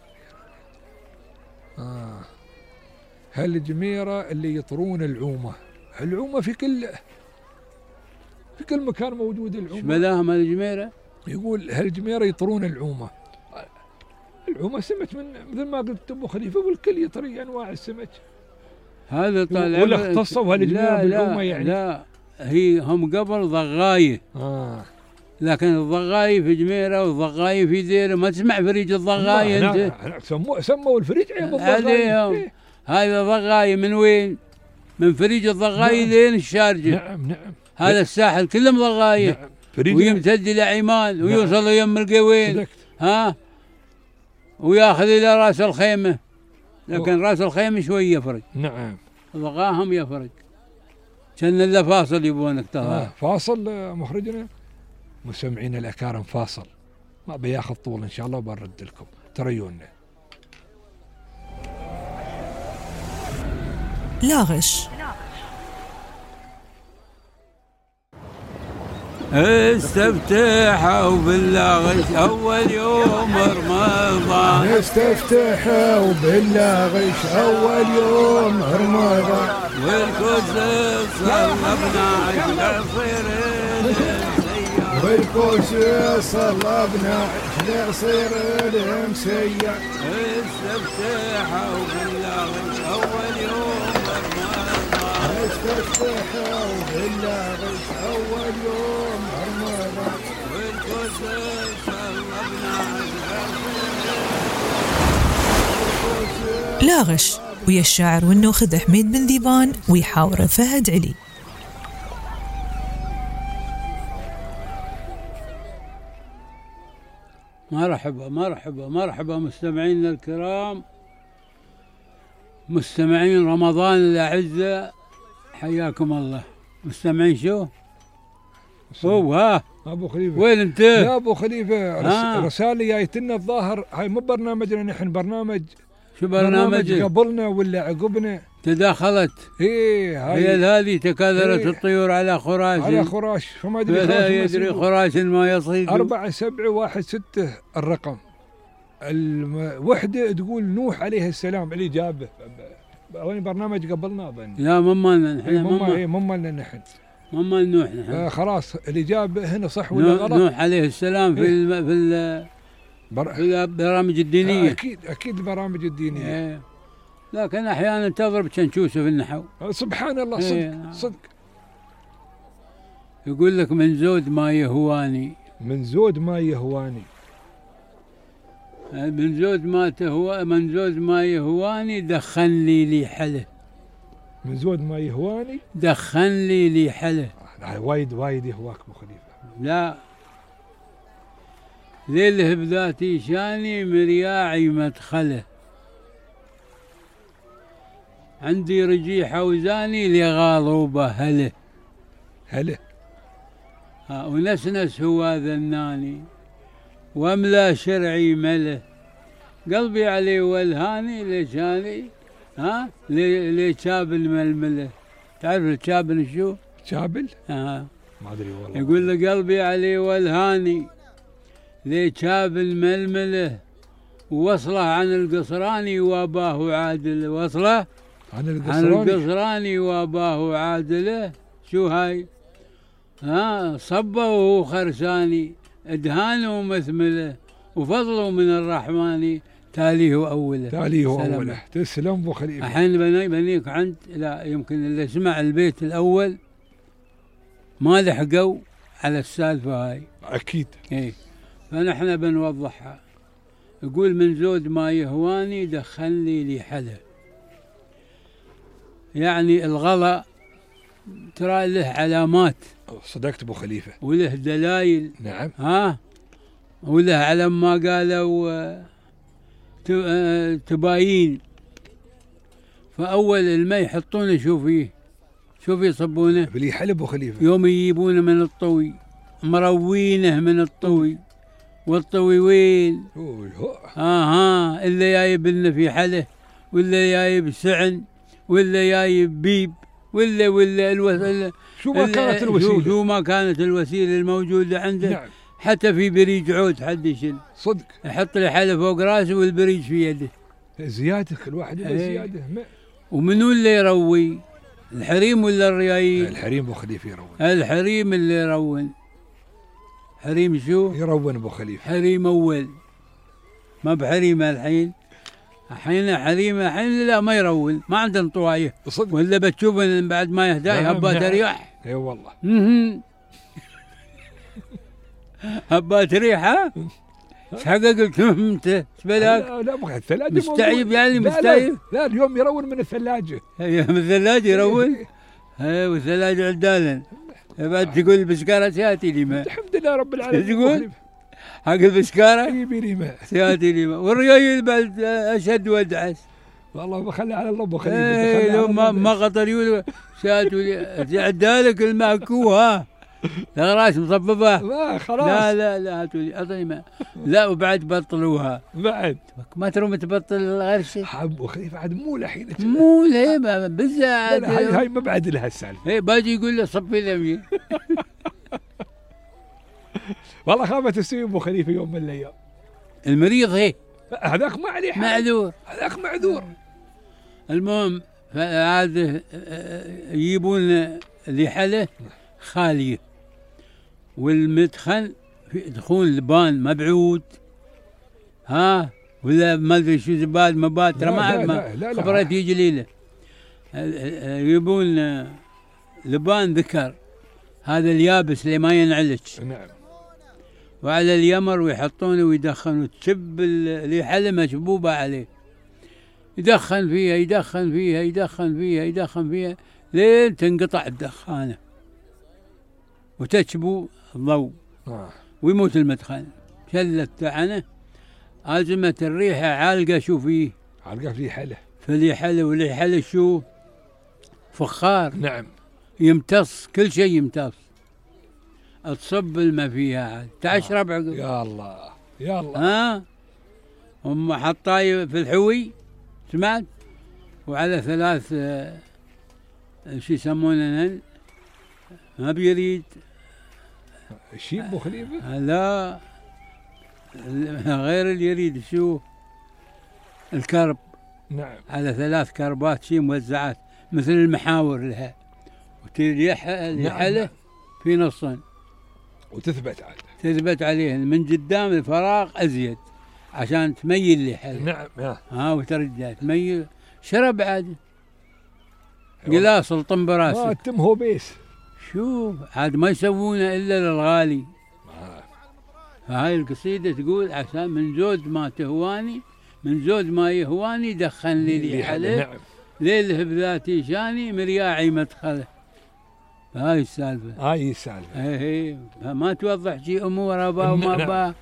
[SPEAKER 2] آه. هالجميرة اللي يطرون العومة. العومة في كل في كل مكان موجود العومة.
[SPEAKER 1] ايش بلاهم هالجميرة؟
[SPEAKER 2] يقول هالجميرة يطرون العومة. العومة سمك من مثل ما قلت أبو خليفة والكل يطري أنواع السمك.
[SPEAKER 1] هذا طالع
[SPEAKER 2] ولا اختصوا هالجميرة بالعومة يعني.
[SPEAKER 1] لا هي هم قبل ضغاية.
[SPEAKER 2] آه.
[SPEAKER 1] لكن الضغاية في جميرة والضغاية في ديرة. ما تسمع فريج الضغاية انت.
[SPEAKER 2] سموا سموا الفريج عيب الضغاية.
[SPEAKER 1] إيه؟ هذا ضغاية من وين؟ من فريج الضغاية لين نعم. الشارجة.
[SPEAKER 2] نعم نعم.
[SPEAKER 1] هذا الساحل كلهم ضغاية. نعم. ويمتد إلى عمان. نعم. ويوصل يم القوين. ها وياخذ إلى راس الخيمة. لكن راس الخيمة شوي يفرق.
[SPEAKER 2] نعم.
[SPEAKER 1] ضغاهم يفرق. كان إلا فاصل يبونك تظهر.
[SPEAKER 2] آه فاصل مخرجنا. مستمعين الأكارم فاصل ما بياخذ طول إن شاء الله وبرد لكم تريونا.
[SPEAKER 3] لا غش.
[SPEAKER 1] استفتحوا بالله غش أول يوم رمضان.
[SPEAKER 2] استفتحوا بالله غش أول يوم رمضان.
[SPEAKER 1] والكوز صلبنا عشر صير
[SPEAKER 2] والكوز صلبنا عشر صير المسيا.
[SPEAKER 1] استفتحوا بالله غش أول يوم رمضان.
[SPEAKER 2] استفتحوا بالله غش أول يوم رمضان.
[SPEAKER 1] والكوز صلبنا
[SPEAKER 3] لا غش ويا الشاعر والنوخذ حميد بن ذيبان ويحاوره فهد علي.
[SPEAKER 1] مرحبا مرحبا مرحبا مستمعينا الكرام، مستمعين رمضان الأعزاء، حياكم الله. مستمعين شو؟ هو ها
[SPEAKER 2] ابو خليفه
[SPEAKER 1] وين انت؟
[SPEAKER 2] يا ابو خليفه رس... رسالة جايتنا الظاهر هاي مو برنامجنا نحن، برنامج
[SPEAKER 1] شو برنامج؟
[SPEAKER 2] برنامج قبلنا ولا عقبنا
[SPEAKER 1] تداخلت.
[SPEAKER 2] ايه هاي
[SPEAKER 1] هي هذه تكاثرت إيه الطيور على خراش
[SPEAKER 2] على خراش فما ادري
[SPEAKER 1] لا يدري خراش ما يصيد.
[SPEAKER 2] أربعة سبعة واحد ستة الرقم. الوحدة تقول نوح عليه السلام اللي جابه. وين برنامج قبلنا بن
[SPEAKER 1] لا مما نحن
[SPEAKER 2] مما ايه مما لنا نحن
[SPEAKER 1] مما نوح نحن
[SPEAKER 2] آه خلاص الإجابة هنا صح ولا غلط؟
[SPEAKER 1] نوح عليه السلام في
[SPEAKER 2] إيه؟
[SPEAKER 1] الم... في ال...
[SPEAKER 2] بر...
[SPEAKER 1] في البرامج الدينية.
[SPEAKER 2] آه أكيد أكيد البرامج الدينية.
[SPEAKER 1] إيه. لكن أحيانا تضرب شنشوسة في النحو.
[SPEAKER 2] آه سبحان الله. صدق
[SPEAKER 1] إيه.
[SPEAKER 2] صدق.
[SPEAKER 1] يقول لك من زود ما يهواني،
[SPEAKER 2] من زود ما يهواني
[SPEAKER 1] من زود ما تهوى من زود ما يهواني دخن لي لي حله.
[SPEAKER 2] من زود ما يهواني
[SPEAKER 1] دخن لي لي حله.
[SPEAKER 2] آه وايد وايد يهواك ابو خليفه.
[SPEAKER 1] لا ليله بذاتي شاني مرياعي مدخله. عندي رجيحه وزاني لغاضوبه هله.
[SPEAKER 2] هله
[SPEAKER 1] ها ونسنس هو ذناني واملا شرعي مله. قلبي عليه والهاني ليشاني ها ليشاب الململه. تعرف الشابن شو؟
[SPEAKER 2] شابل؟
[SPEAKER 1] ها
[SPEAKER 2] ما ادري والله.
[SPEAKER 1] يقول له قلبي عليه والهاني ليشاب الململه ووصله عن القصراني واباه عادل. وصله
[SPEAKER 2] عن
[SPEAKER 1] عن
[SPEAKER 2] القصراني
[SPEAKER 1] القصراني واباه عادله. شو هاي؟ ها صبه وهو خرساني ادهانه ومثمله وفضله من الرحمن تاليه أوله.
[SPEAKER 2] تاليه أوله. تسلم أبو خليفة.
[SPEAKER 1] الحين بني بنيك عند لا يمكن اللي سمع البيت الأول ما لحقوا على السالفة هاي.
[SPEAKER 2] أكيد.
[SPEAKER 1] إيه فنحن بنوضحها. يقول من زود ما يهواني دخل لي لي حلا. يعني الغلا ترى له علامات.
[SPEAKER 2] صدقت أبو خليفة.
[SPEAKER 1] وله دلايل.
[SPEAKER 2] نعم.
[SPEAKER 1] ها وله على ما قالوا تباين. فأول الماء يحطونه شو فيه شو يصبونه
[SPEAKER 2] بلي حلب أبو خليفة.
[SPEAKER 1] يوم يجيبونه من الطوي مروينه من الطوي. والطوي وين؟ ها ها إلا جايب لنا في حله ولا جايب سعن ولا جايب بيب ولا ولا الوسيلة.
[SPEAKER 2] شو ما كانت الوسيلة.
[SPEAKER 1] شو ما كانت الوسيلة الموجودة عنده.
[SPEAKER 2] نعم.
[SPEAKER 1] حتى في بريج عود حد يشيل.
[SPEAKER 2] صدق.
[SPEAKER 1] يحط له حله فوق راسه والبريج في يده.
[SPEAKER 2] زيادة كل واحد له زيادة.
[SPEAKER 1] ومنو اللي يروي؟ الحريم ولا الريايل؟
[SPEAKER 2] الحريم أبو خليفة يرون.
[SPEAKER 1] الحريم اللي يرون. حريم شو؟
[SPEAKER 2] يرون أبو خليفة.
[SPEAKER 1] حريم أول ما بحريم الحين. الحين حريم الحين لا ما يرون ما عندنا طوايه.
[SPEAKER 2] صدق.
[SPEAKER 1] ولا بتشوف بعد ما يهدى هبات رياح.
[SPEAKER 2] اي والله.
[SPEAKER 1] هبات ريحة. ايش حقك قلت انت ايش بالك؟
[SPEAKER 2] لا لا ابغى الثلاجة
[SPEAKER 1] مستعيب يعني مستعيب.
[SPEAKER 2] لا, لا اليوم يرون من الثلاجة.
[SPEAKER 1] من الثلاجة يرون؟ اي والثلاجة عدالا. بعد تقول البسكارة سياتي لي ماء.
[SPEAKER 2] الحمد لله رب العالمين.
[SPEAKER 1] تقول؟ حق البسكارة؟
[SPEAKER 2] يبي لي ماء.
[SPEAKER 1] سياتي لي ماء والريايل بعد اشد وادعس.
[SPEAKER 2] والله بخلي على الله ابو خليفة.
[SPEAKER 1] اي لو ما ما قطر يقول سياتي لي عدالك الماء كوها. الأغراس مصببة.
[SPEAKER 2] لا خلاص.
[SPEAKER 1] لا لا لا هاتوا لي أعطني ماء. لا وبعد بطلوها.
[SPEAKER 2] بعد
[SPEAKER 1] ما تروم تبطل الغرشة.
[SPEAKER 2] حب خليفة عاد مو لحين.
[SPEAKER 1] مو ليه بالزاد.
[SPEAKER 2] هاي هاي ما بعد لها السالفة.
[SPEAKER 1] اي باجي يقول له صفي ذمي.
[SPEAKER 2] والله خافت تسوي ابو خليفة يوم من الأيام.
[SPEAKER 1] المريض هي.
[SPEAKER 2] هذاك ما عليه حال.
[SPEAKER 1] معذور.
[SPEAKER 2] هذاك معذور.
[SPEAKER 1] المهم هذا يجيبون لحله خالية. والمدخل في دخول لبان مبعود. ها ولا ما ادري شو زباد مبات ترى ما خبرت يجي ليله. يجيبون لبان ذكر هذا اليابس اللي ما ينعلج.
[SPEAKER 2] نعم.
[SPEAKER 1] وعلى اليمر ويحطونه ويدخنوا تشب اللي حله مشبوبه عليه. يدخن فيها يدخن فيها يدخن فيها يدخن فيها لين تنقطع الدخانه وتشبو الضوء.
[SPEAKER 2] آه.
[SPEAKER 1] ويموت المدخن. شلت تعنه أزمت الريحة عالقة شو فيه؟
[SPEAKER 2] عالقة فيه حله.
[SPEAKER 1] فلي حله ولي حله شو؟ فخار.
[SPEAKER 2] نعم.
[SPEAKER 1] يمتص كل شيء يمتص. تصب الماء فيها عاد تشرب
[SPEAKER 2] آه.
[SPEAKER 1] عقب.
[SPEAKER 2] يا الله يا الله.
[SPEAKER 1] ها هم حطاي في الحوي سمعت وعلى ثلاث آه شو يسمونه ما بيريد
[SPEAKER 2] شيء ابو خليفة.
[SPEAKER 1] لا غير اللي يريد شو الكرب.
[SPEAKER 2] نعم. على
[SPEAKER 1] ثلاث كربات شيء موزعات مثل المحاور لها وتريح الحله. نعم. في نصين
[SPEAKER 2] وتثبت عاد
[SPEAKER 1] تثبت عليه من قدام الفراغ ازيد عشان تميل الحله.
[SPEAKER 2] نعم.
[SPEAKER 1] ها وترجع تميل. شرب عاد قلاص الطم براسه.
[SPEAKER 2] ما تم هو بيس.
[SPEAKER 1] شوف عاد ما يسوونه الا للغالي. هاي القصيدة تقول عشان من زود ما تهواني، من زود ما يهواني دخن لي لي حلف،
[SPEAKER 2] نعم.
[SPEAKER 1] ليله بذاتي شاني مرياعي مدخله. هاي السالفة.
[SPEAKER 2] هاي السالفة.
[SPEAKER 1] اي اي ما توضح شي امور ابا وما
[SPEAKER 2] نعم.
[SPEAKER 1] ابا.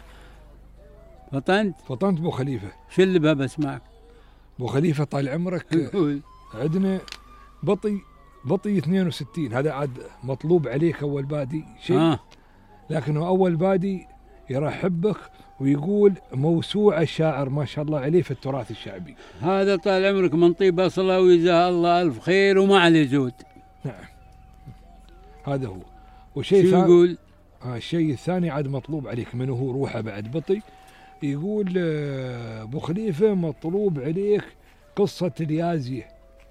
[SPEAKER 1] فطنت
[SPEAKER 2] فطنت ابو خليفة.
[SPEAKER 1] شو اللي بها بسمعك؟
[SPEAKER 2] ابو خليفة طال عمرك عندنا بطي بطي اثنين وستين، هذا عاد مطلوب عليك اول بادي شيء. آه. لكنه اول بادي يرحبك ويقول موسوعة الشاعر ما شاء الله عليه في التراث الشعبي.
[SPEAKER 1] هذا طال عمرك من طيب اصله وجزاه الله الف خير وما عليه زود.
[SPEAKER 2] نعم هذا هو. وشيء
[SPEAKER 1] شو يقول؟
[SPEAKER 2] آه الشيء الثاني عاد مطلوب عليك منه هو روحه بعد بطي، يقول ابو خليفة مطلوب عليك قصة اليازية.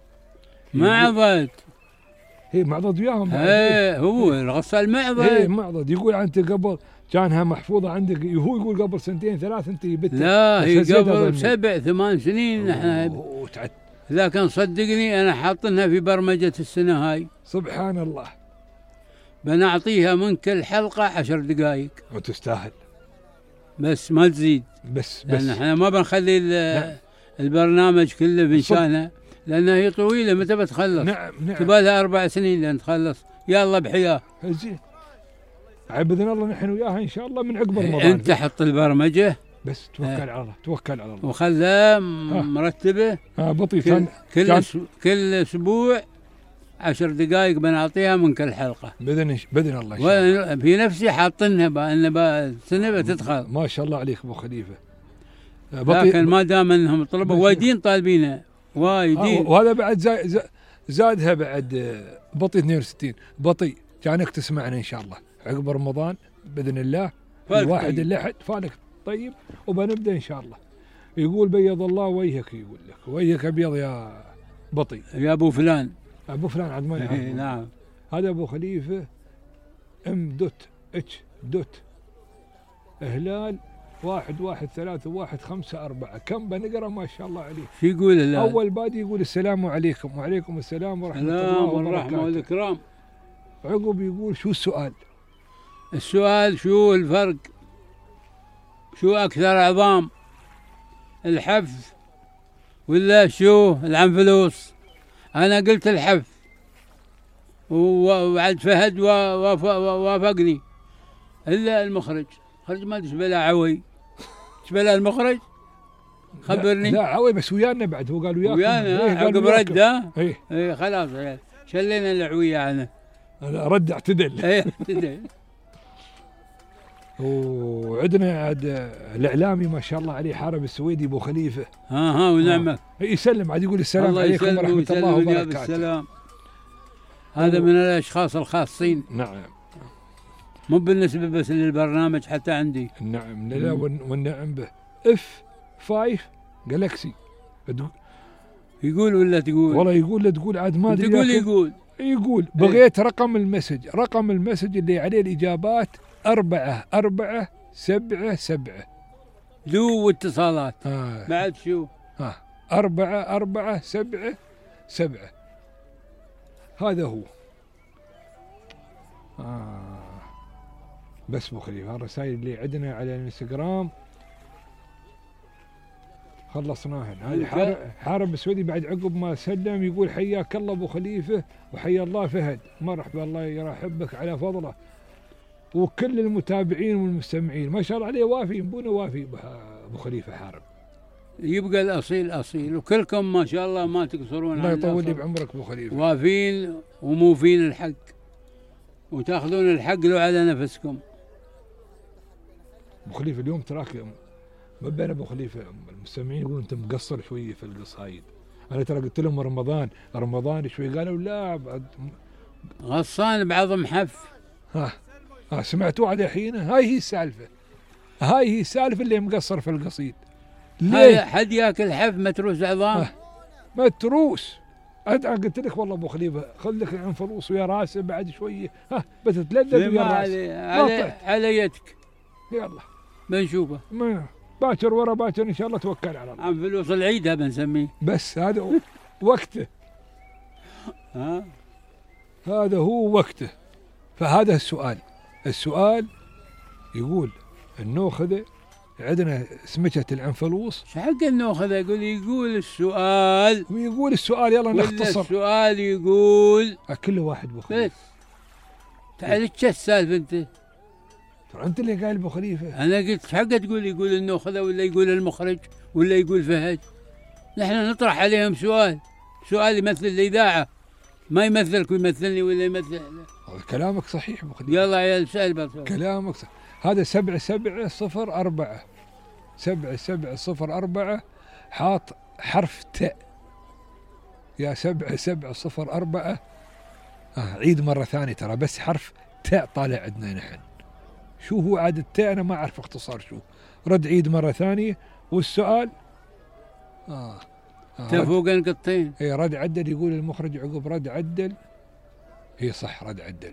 [SPEAKER 1] معضد.
[SPEAKER 2] هي معضد وياهم.
[SPEAKER 1] ايه هو القصة المعضد.
[SPEAKER 2] ايه معضد. يقول انت قبل كانها محفوظة عندك، هو يقول قبل سنتين ثلاث انت جبتها.
[SPEAKER 1] لا هي قبل سبع ثمان سنين نحن. لكن صدقني انا حاطنها في برمجة السنة هاي.
[SPEAKER 2] سبحان الله.
[SPEAKER 1] بنعطيها من كل حلقة عشر دقائق.
[SPEAKER 2] وتستاهل.
[SPEAKER 1] بس ما تزيد.
[SPEAKER 2] بس بس
[SPEAKER 1] لأن احنا ما بنخلي البرنامج كله بنشانها، لأنها هي طويلة متى بتخلص؟
[SPEAKER 2] نعم نعم.
[SPEAKER 1] تبالها أربع سنين لين تخلص. يلا بحياه.
[SPEAKER 2] زين. بإذن الله نحن وياها إن شاء الله من عقب رمضان.
[SPEAKER 1] أنت حط البرمجة.
[SPEAKER 2] بس توكل اه. على الله، توكل على الله.
[SPEAKER 1] وخلها مرتبة.
[SPEAKER 2] اه بطيء.
[SPEAKER 1] كل كل, كل أسبوع عشر دقائق بنعطيها من كل حلقة
[SPEAKER 2] بإذن بإذن الله إن شاء الله.
[SPEAKER 1] في نفسي حاطينها بأن السنة بتدخل.
[SPEAKER 2] ما شاء الله عليك أبو خليفة.
[SPEAKER 1] لكن ما دام أنهم طلبوا وايدين طالبينها وايدين.
[SPEAKER 2] آه وهذا بعد زاد زادها بعد بطي اثنين وستين. بطي كانك تسمعنا إن شاء الله عقب رمضان بإذن الله الواحد طيب. الأحد فالك طيب وبنبدأ إن شاء الله. يقول بيض الله وجهك، يقول لك وجهك أبيض يا بطي
[SPEAKER 1] يا أبو فلان.
[SPEAKER 2] أبو فلان عاد ما يعرف.
[SPEAKER 1] نعم.
[SPEAKER 2] هذا أبو خليفة ام دوت اتش دوت هلال واحد واحد ثلاثة واحد خمسة أربعة. كم بنقرأ ما شاء الله عليه.
[SPEAKER 1] شو يقول الله؟
[SPEAKER 2] أول بادي يقول السلام عليكم. وعليكم السلام ورحمة الله وبركاته.
[SPEAKER 1] والرحمة والإكرام.
[SPEAKER 2] عقب يقول شو السؤال؟
[SPEAKER 1] السؤال شو الفرق؟ شو أكثر عظام؟ الحف ولا شو العنفلوس؟ أنا قلت الحف وبعد فهد وافقني إلا المخرج. خرج ما تشبه عوي. تشبه المخرج؟ خبرني.
[SPEAKER 2] لا, لا عوي بس ويانا بعد. هو قال وياكم.
[SPEAKER 1] ويانا عقب رد.
[SPEAKER 2] ايه
[SPEAKER 1] ايه خلاص شلينا العوية أنا.
[SPEAKER 2] أنا رد اعتدل.
[SPEAKER 1] ايه اعتدل.
[SPEAKER 2] وعندنا عاد الإعلامي ما شاء الله عليه حارب السويدي أبو خليفة.
[SPEAKER 1] ها ها ونعمك.
[SPEAKER 2] يسلم عاد يقول السلام عليكم ورحمة الله وبركاته.
[SPEAKER 1] السلام. هذا من الأشخاص الخاصين.
[SPEAKER 2] نعم.
[SPEAKER 1] مو بالنسبة بس للبرنامج حتى عندي.
[SPEAKER 2] نعم. لا والنعم به. اف خمسة جالكسي.
[SPEAKER 1] يقول ولا تقول؟
[SPEAKER 2] والله يقول لا تقول عاد ما ادري.
[SPEAKER 1] تقول يقول.
[SPEAKER 2] يقول بغيت ايه؟ رقم المسج. رقم المسج اللي عليه الإجابات أربعة أربعة سبعة سبعة.
[SPEAKER 1] ذو واتصالات.
[SPEAKER 2] آه.
[SPEAKER 1] بعد شو؟
[SPEAKER 2] آه. أربعة أربعة سبعة سبعة. هذا هو. آه. بس أبو خليفة الرسائل اللي عندنا على الانستغرام خلصناها. هذه حارب, حارب السعودي بعد عقب ما سلم يقول حياك الله أبو خليفة وحيا الله فهد. مرحبا الله يرحبك على فضله. وكل المتابعين والمستمعين ما شاء الله عليه وافي. يبونه وافي أبو خليفة حارب.
[SPEAKER 1] يبقى الأصيل أصيل وكلكم ما شاء الله ما تقصرون.
[SPEAKER 2] الله يطول لي بعمرك أبو خليفة.
[SPEAKER 1] وافين وموفين الحق وتاخذون الحق لو على نفسكم.
[SPEAKER 2] أبو خليفة اليوم تراك ما بين أبو خليفة المستمعين يقولون أنت مقصر شوية في القصايد. أنا ترى قلت لهم رمضان رمضان شوي قالوا لا بعد
[SPEAKER 1] غصان بعظم حف.
[SPEAKER 2] ها ها سمعتوا عاد الحين. هاي هي السالفة. هاي هي السالفة اللي مقصر في القصيد.
[SPEAKER 1] ليه حد ياكل حف متروس عظام؟
[SPEAKER 2] متروس. أنا قلت لك والله أبو خليفة خذ لك العنفلوس ويا راسه بعد شوية ها بتتلذذ ويا راسه.
[SPEAKER 1] على, على يدك.
[SPEAKER 2] يلا
[SPEAKER 1] بنشوفه.
[SPEAKER 2] باكر ورا باكر ان شاء الله توكل على الله.
[SPEAKER 1] عنفلوس العيد هذا بنسميه.
[SPEAKER 2] بس هذا وقته.
[SPEAKER 1] ها
[SPEAKER 2] هذا هو وقته. فهذا السؤال. السؤال يقول النوخذة عندنا سمكة العنفلوس.
[SPEAKER 1] شو حق النوخذة؟ يقول يقول السؤال
[SPEAKER 2] ويقول السؤال يلا نختصر.
[SPEAKER 1] السؤال يقول
[SPEAKER 2] كل واحد أبو خليفة.
[SPEAKER 1] بس تعال شو السالفة أنت؟
[SPEAKER 2] ترى أنت اللي قايل أبو خليفة.
[SPEAKER 1] أنا قلت حق تقول يقول النوخذة ولا يقول المخرج ولا يقول فهد. نحن نطرح عليهم سؤال، سؤال يمثل الإذاعة، ما يمثلك ويمثلني ولا يمثل.
[SPEAKER 2] كلامك صحيح أبو خليفة.
[SPEAKER 1] يلا يا سأل بس.
[SPEAKER 2] كلامك صحيح. هذا سبعة سبعة صفر أربعة، سبعة سبعة صفر أربعة حاط حرف تاء. يا سبعة سبعة صفر أربعة آه عيد مرة ثانية، ترى بس حرف تاء طالع عندنا نحن. شو هو عاد التاء؟ أنا ما أعرف اختصار شو. رد عيد مرة ثانية. والسؤال آه, آه
[SPEAKER 1] تفوق القطين.
[SPEAKER 2] اي رد عدل. يقول المخرج عقب رد عدل. هي صح رد عدل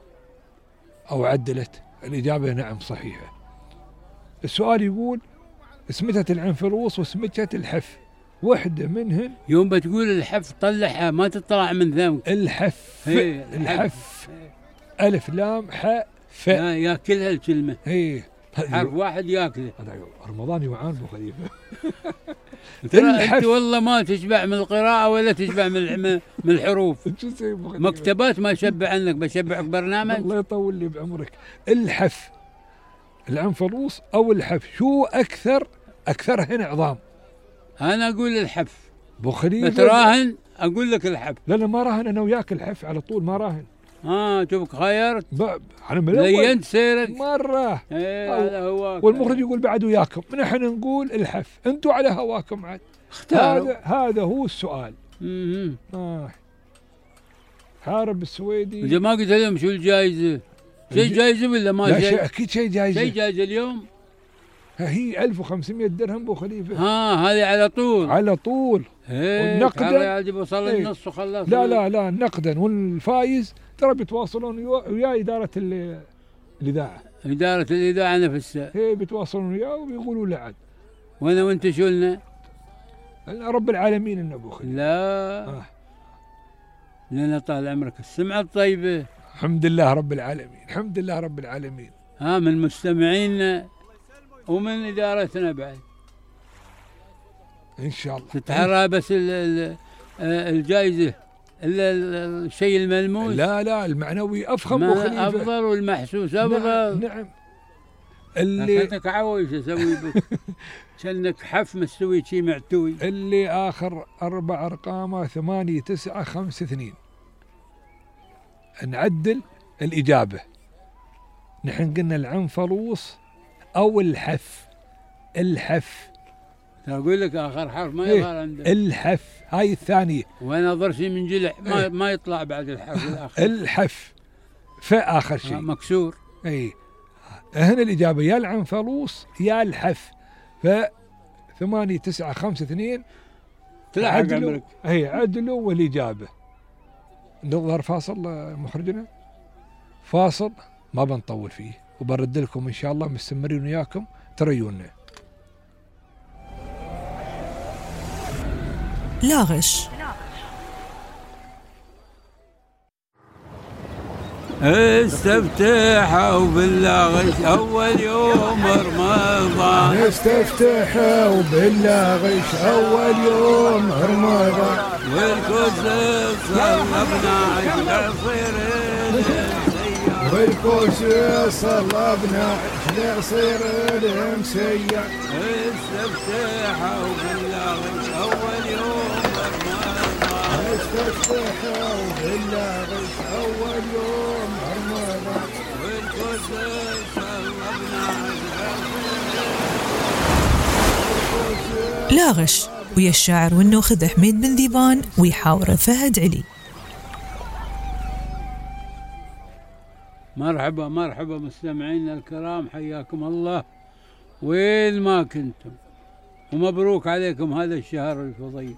[SPEAKER 2] أو عدلت. الإجابة نعم صحيحة. السؤال يقول سمكة العنفلوس وسمكة الحف، وحدة منهن.
[SPEAKER 1] يوم بتقول الحف طلعها ما تطلع من ذنبك.
[SPEAKER 2] الحف.
[SPEAKER 1] هي
[SPEAKER 2] الحف. ألف لام حاء فاء.
[SPEAKER 1] لا ياكلها الكلمة.
[SPEAKER 2] هي
[SPEAKER 1] حرف واحد ياكله.
[SPEAKER 2] رمضان يوعان أبو خليفة.
[SPEAKER 1] ترى أنت والله ما تشبع من القراءة ولا تشبع من من الحروف. مكتبات ما شبع عنك، بشبعك برنامج.
[SPEAKER 2] الله يطول لي بعمرك. الحف العنفلوس أو الحف، شو أكثر أكثرهن عظام؟
[SPEAKER 1] أنا أقول الحف.
[SPEAKER 2] أبو خليفة
[SPEAKER 1] بتراهن أقول لك الحف.
[SPEAKER 2] لا لا ما راهن أنا وياك الحف على طول ما راهن.
[SPEAKER 1] اه شوفك خيرت.
[SPEAKER 2] أنا من الأول
[SPEAKER 1] لينت سيرك
[SPEAKER 2] مرة.
[SPEAKER 1] ايه على هواك.
[SPEAKER 2] والمخرج يقول بعد وياكم، نحن نقول الحف، أنتوا على هواكم عاد. هذا هذا هو السؤال.
[SPEAKER 1] امم
[SPEAKER 2] آه. حارب السويدي.
[SPEAKER 1] إذا ما قلت لهم شو الجائزة؟ شيء جائزة ولا ما
[SPEAKER 2] لا
[SPEAKER 1] شيء؟
[SPEAKER 2] شيء أكيد شيء جائزة.
[SPEAKER 1] شيء جائزة اليوم؟
[SPEAKER 2] هي ألف وخمسمائة درهم أبو خليفة.
[SPEAKER 1] ها هذه على طول.
[SPEAKER 2] على طول.
[SPEAKER 1] والنقدا يجب يوصل النص وخلاص.
[SPEAKER 2] لا لا لا نقدا. والفايز ترى بيتواصلون ويا إدارة الإذاعة.
[SPEAKER 1] إدارة الإذاعة نفسها.
[SPEAKER 2] هي بيتواصلون وياه وبيقولوا له عاد.
[SPEAKER 1] وانا وانت شو لنا؟
[SPEAKER 2] رب العالمين إن أبو خليفة.
[SPEAKER 1] لا آه. لنا طال عمرك السمعة الطيبة.
[SPEAKER 2] الحمد لله رب العالمين. الحمد لله رب العالمين.
[SPEAKER 1] ها من مستمعينا ومن إدارتنا بعد
[SPEAKER 2] إن شاء الله.
[SPEAKER 1] تتحرى بس الجائزة الشيء الملموس.
[SPEAKER 2] لا لا المعنوي أفخم أبو خليفة.
[SPEAKER 1] أفضل والمحسوس أفضل.
[SPEAKER 2] نعم, نعم. اللي
[SPEAKER 1] كنتك عويش أسوي بك كأنك حف مستوي شي معتوي.
[SPEAKER 2] اللي آخر أربع أرقامه ثمانية تسعة خمسة اثنين. نعدل الإجابة. نحن قلنا العنفلوس أو الحف. الحف
[SPEAKER 1] أقول لك آخر حرف ما يظهر عندك.
[SPEAKER 2] الحف هاي الثانية.
[SPEAKER 1] وأنا ضرسي من جلع ما ايه؟ ما يطلع بعد الحرف الآخر.
[SPEAKER 2] الحف فاء آخر شيء.
[SPEAKER 1] مكسور.
[SPEAKER 2] أي هنا الإجابة يا العنفلوس يا الحف. ف ثمانية تسعة خمسة اثنين.
[SPEAKER 1] تلاحق عمرك.
[SPEAKER 2] هي عدلوا والإجابة. نظهر فاصل مخرجنا. فاصل ما بنطول فيه وبرد لكم إن شاء الله مستمرين وياكم تريونا.
[SPEAKER 3] لا غش.
[SPEAKER 1] استفتحوا بالله غش أول يوم رمضان.
[SPEAKER 2] استفتحوا بالله غش أول يوم رمضان.
[SPEAKER 1] والكوز صلبنا عشر صير
[SPEAKER 2] والكوز صلبنا عشر صير المسيا.
[SPEAKER 1] استفتحوا بالله غش أول يوم رمضان.
[SPEAKER 2] استفتحوا بالله غش أول يوم رمضان.
[SPEAKER 1] والكوز صلبنا
[SPEAKER 3] لا غش ويا الشاعر والنوخذ حميد بن ذيبان ويحاوره فهد علي.
[SPEAKER 1] مرحبا مرحبا مستمعينا الكرام، حياكم الله وين ما كنتم، ومبروك عليكم هذا الشهر الفضيل.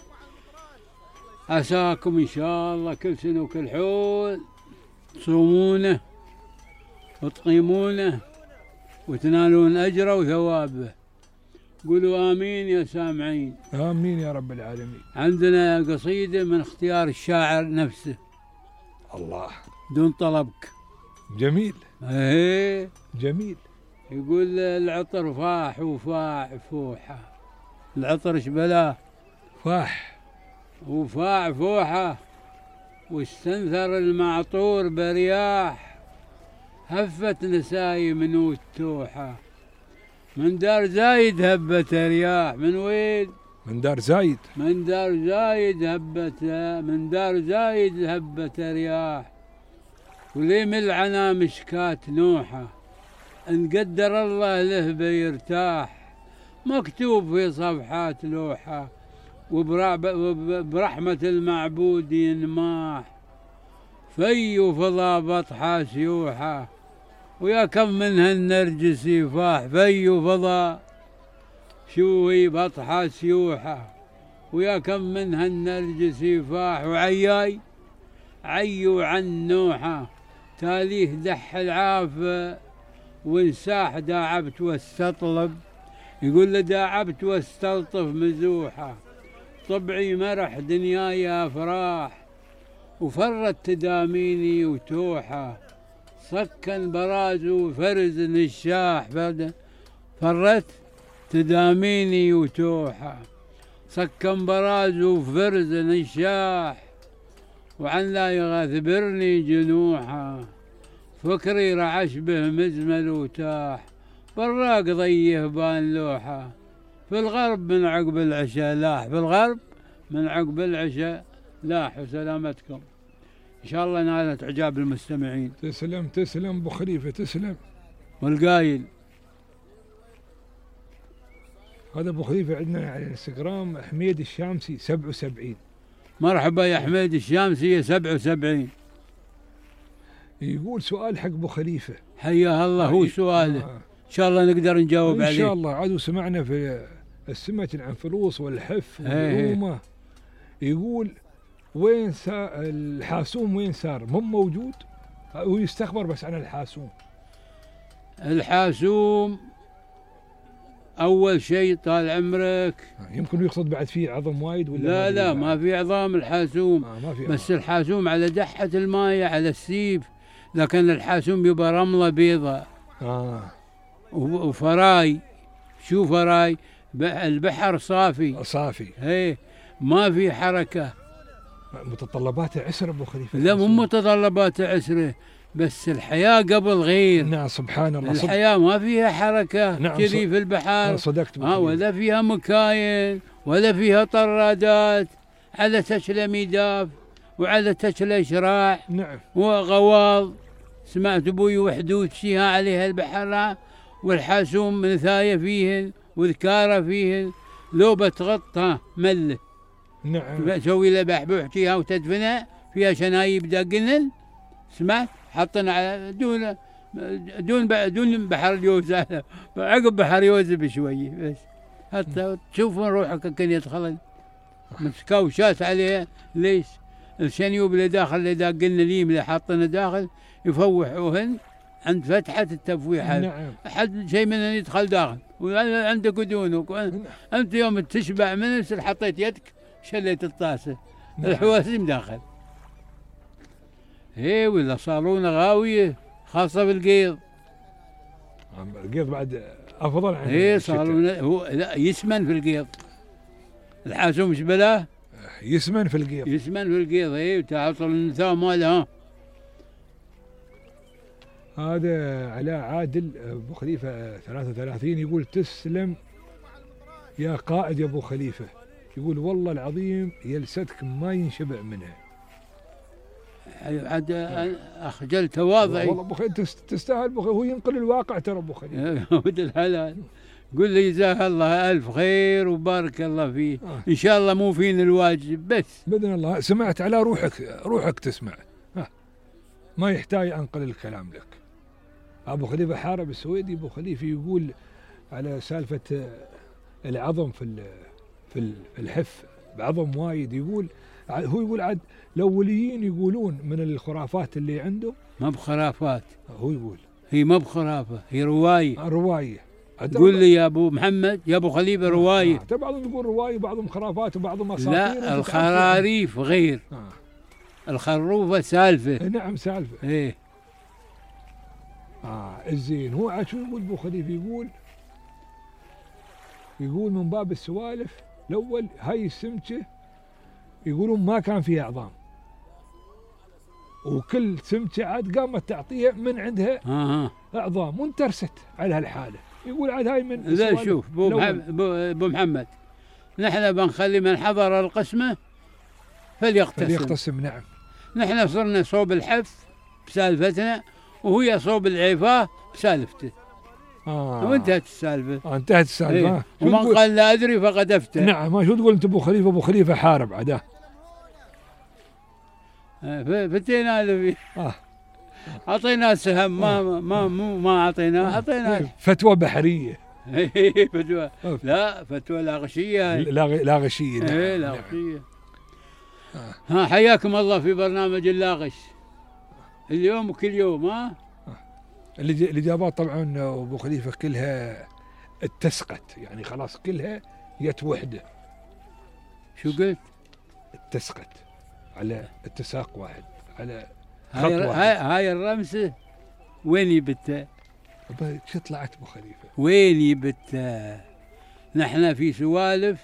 [SPEAKER 1] عساكم إن شاء الله كل سنة وكل حول تصومونه وتقيمونه وتنالون أجره وثوابه. قولوا آمين يا سامعين.
[SPEAKER 2] آمين يا رب العالمين.
[SPEAKER 1] عندنا قصيدة من اختيار الشاعر نفسه.
[SPEAKER 2] الله.
[SPEAKER 1] دون طلبك.
[SPEAKER 2] جميل.
[SPEAKER 1] ايه
[SPEAKER 2] جميل.
[SPEAKER 1] يقول العطر فاح وفاع فوحة. العطر ايش بلاه؟
[SPEAKER 2] فاح
[SPEAKER 1] وفاع فوحة، واستنثر المعطور برياح، هفت نسايم والتوحة. من دار زايد هبت رياح. من وين؟
[SPEAKER 2] من دار زايد.
[SPEAKER 1] من دار زايد هبت من دار زايد هبت رياح، ولي ملعنا مشكات نوحة، ان قدر الله له بيرتاح. مكتوب في صفحات لوحة، وبرحمة المعبود ينماح. في فضا بطحة سيوحة، ويا كم منها النرجس يفاح. في فضا شوي بطحة سيوحة، ويا كم منها النرجس يفاح. وعياي عيو عن نوحة، تاليه دح العافة، وانساح داعبت واستطلب. يقول له داعبت واستلطف مزوحة، طبعي مرح دنياي أفراح، وفرت تداميني وتوحة. سكن براز وفرز نشاح، فرت تداميني وتوحة. سكن براز وفرز نشاح، وعن لا يغثبرني جنوحة. فكري رعش به مزمل وتاح، براق ضيه بان لوحة. في الغرب من عقب العشاء لاح، في الغرب من عقب العشاء لاح. وسلامتكم إن شاء الله نالت إعجاب المستمعين.
[SPEAKER 2] تسلم تسلم أبو خليفة، تسلم.
[SPEAKER 1] والقايل
[SPEAKER 2] هذا أبو خليفة عندنا على الانستغرام حميد الشامسي سبعة وسبعين.
[SPEAKER 1] مرحبا يا حميد الشامسي سبعة وسبعين.
[SPEAKER 2] يقول سؤال حق أبو خليفة.
[SPEAKER 1] حياه الله. هو سؤاله آه. إن شاء الله نقدر نجاوب عليه
[SPEAKER 2] إن شاء الله. عاد سمعنا في السمة العنفلوس والحف والرومة. يقول وين سار الحاسوم؟ وين صار؟ مو موجود. هو يستخبر بس عن الحاسوم.
[SPEAKER 1] الحاسوم أول شيء طال عمرك
[SPEAKER 2] يمكن يقصد بعد فيه عظم وايد ولا
[SPEAKER 1] لا لا ما في عظام الحاسوم
[SPEAKER 2] آه ما في
[SPEAKER 1] بس عظام. الحاسوم على دحة المايه على السيف، لكن الحاسوم يبقى رملة بيضاء
[SPEAKER 2] آه.
[SPEAKER 1] وفراي. شو فراي؟ البحر صافي
[SPEAKER 2] صافي.
[SPEAKER 1] ايه ما في حركة.
[SPEAKER 2] متطلباته عسر أبو خليفة.
[SPEAKER 1] لا مو متطلباته عسرة، بس الحياة قبل غير.
[SPEAKER 2] نعم سبحان الله.
[SPEAKER 1] الحياة ما فيها حركة.
[SPEAKER 2] نعم
[SPEAKER 1] كذي في البحر.
[SPEAKER 2] صدقت.
[SPEAKER 1] آه ولا فيها مكاين ولا فيها طرادات على تشل ميداف وعلى تشل إشراع.
[SPEAKER 2] نعم.
[SPEAKER 1] وغواض. سمعت أبوي وحدود فيها عليها البحر، والحاسوم نثاية فيهن وذكارة فيهن، لو بتغطها مله.
[SPEAKER 2] نعم.
[SPEAKER 1] تسوي له بحبوحتيها وتدفنها فيها شنايب دقنن. سمعت حطنا على دون دون دون بحر اليوز، عقب بحر يوز بشوي بس حتى تشوفون روحك كان يدخل مسكوشات عليها. ليش؟ الشنيوب اللي داخل اللي داقلنا ليم اللي حاطنا داخل يفوحوهن عند فتحة التفويحة.
[SPEAKER 2] نعم.
[SPEAKER 1] حد شيء منهن يدخل داخل وعندك دونك. أنت يوم تشبع منه يصير حطيت يدك شليت الطاسة. نعم. الحواسم داخل. ايه ولا صالونة غاوية خاصة بالقيض.
[SPEAKER 2] القيض بعد أفضل عن
[SPEAKER 1] ايه صالونة. هو لا يسمن في القيض. الحاسوم ايش بلاه؟
[SPEAKER 2] يسمن في القيض.
[SPEAKER 1] يسمن في القيض. ايه وتعطل النثاء مالها.
[SPEAKER 2] هذا علاء عادل أبو خليفة ثلاثة وثلاثين يقول تسلم يا قائد يا أبو خليفة. يقول والله العظيم يلستك ما ينشبع منها.
[SPEAKER 1] عاد أخجل تواضعي.
[SPEAKER 2] والله أبو خليفة تستاهل أبو خليفة. هو ينقل الواقع ترى أبو خليفة.
[SPEAKER 1] ود الحلال. قل لي جزاه الله ألف خير وبارك الله فيه. آه. إن شاء الله مو فين الواجب بس
[SPEAKER 2] بإذن الله. سمعت على روحك روحك تسمع. ها. ما يحتاج أنقل الكلام لك. أبو خليفة حارب السويدي. أبو خليفة يقول على سالفة العظم في في الحف بعظم وايد. يقول هو يقول عاد الأوليين يقولون من الخرافات اللي عنده.
[SPEAKER 1] ما بخرافات.
[SPEAKER 2] هو يقول
[SPEAKER 1] هي ما بخرافة، هي رواية.
[SPEAKER 2] رواية.
[SPEAKER 1] قول لي يا أبو محمد يا أبو خليفة رواية.
[SPEAKER 2] آه. بعضهم يقول رواية وبعضهم خرافات وبعضهم أساطير.
[SPEAKER 1] لا الخراريف غير.
[SPEAKER 2] آه.
[SPEAKER 1] الخروفة سالفة.
[SPEAKER 2] نعم سالفة.
[SPEAKER 1] إيه.
[SPEAKER 2] آه الزين. هو عاد شو يقول ابو خليفه؟ يقول يقول من باب السوالف الاول هاي السمكه يقولون ما كان فيها عظام، وكل سمكه عاد قامت تعطيها من عندها
[SPEAKER 1] آه.
[SPEAKER 2] عظام وانترست على هالحاله. يقول عاد هاي من
[SPEAKER 1] لا شوف ابو محمد, أبو محمد نحن بنخلي من حضر القسمه فليقتسم.
[SPEAKER 2] فليقتسم نعم.
[SPEAKER 1] نحن صرنا صوب الحف بسالفتنا، وهي صوب العفاه بسالفته.
[SPEAKER 2] آه.
[SPEAKER 1] وانتهت السالفه.
[SPEAKER 2] آه انتهت السالفه.
[SPEAKER 1] ايه. ومن قال لا ادري فقد افتى.
[SPEAKER 2] نعم. ما شو تقول انت ابو خليفه؟ ابو خليفه حارب عداه.
[SPEAKER 1] فتينا له فيه.
[SPEAKER 2] آه.
[SPEAKER 1] اعطيناه سهم ما ما مو ما اعطيناه اعطيناه
[SPEAKER 2] فتوى بحريه.
[SPEAKER 1] فتوى لا فتوى لا غشيه.
[SPEAKER 2] لا لا غشيه. نعم.
[SPEAKER 1] ايه لا غشيه. آه. ها حياكم الله في برنامج لا غش اليوم وكل يوم. ها
[SPEAKER 2] اللي الاجابات طبعا ابو خليفه كلها اتسقت، يعني خلاص كلها جت وحده.
[SPEAKER 1] شو قلت؟
[SPEAKER 2] اتسقت على اتساق واحد، على خط
[SPEAKER 1] هاي
[SPEAKER 2] واحد.
[SPEAKER 1] هاي, هاي الرمسه وين يبتها؟
[SPEAKER 2] شو طلعت ابو خليفه؟
[SPEAKER 1] وين يبتها؟ نحن في سوالف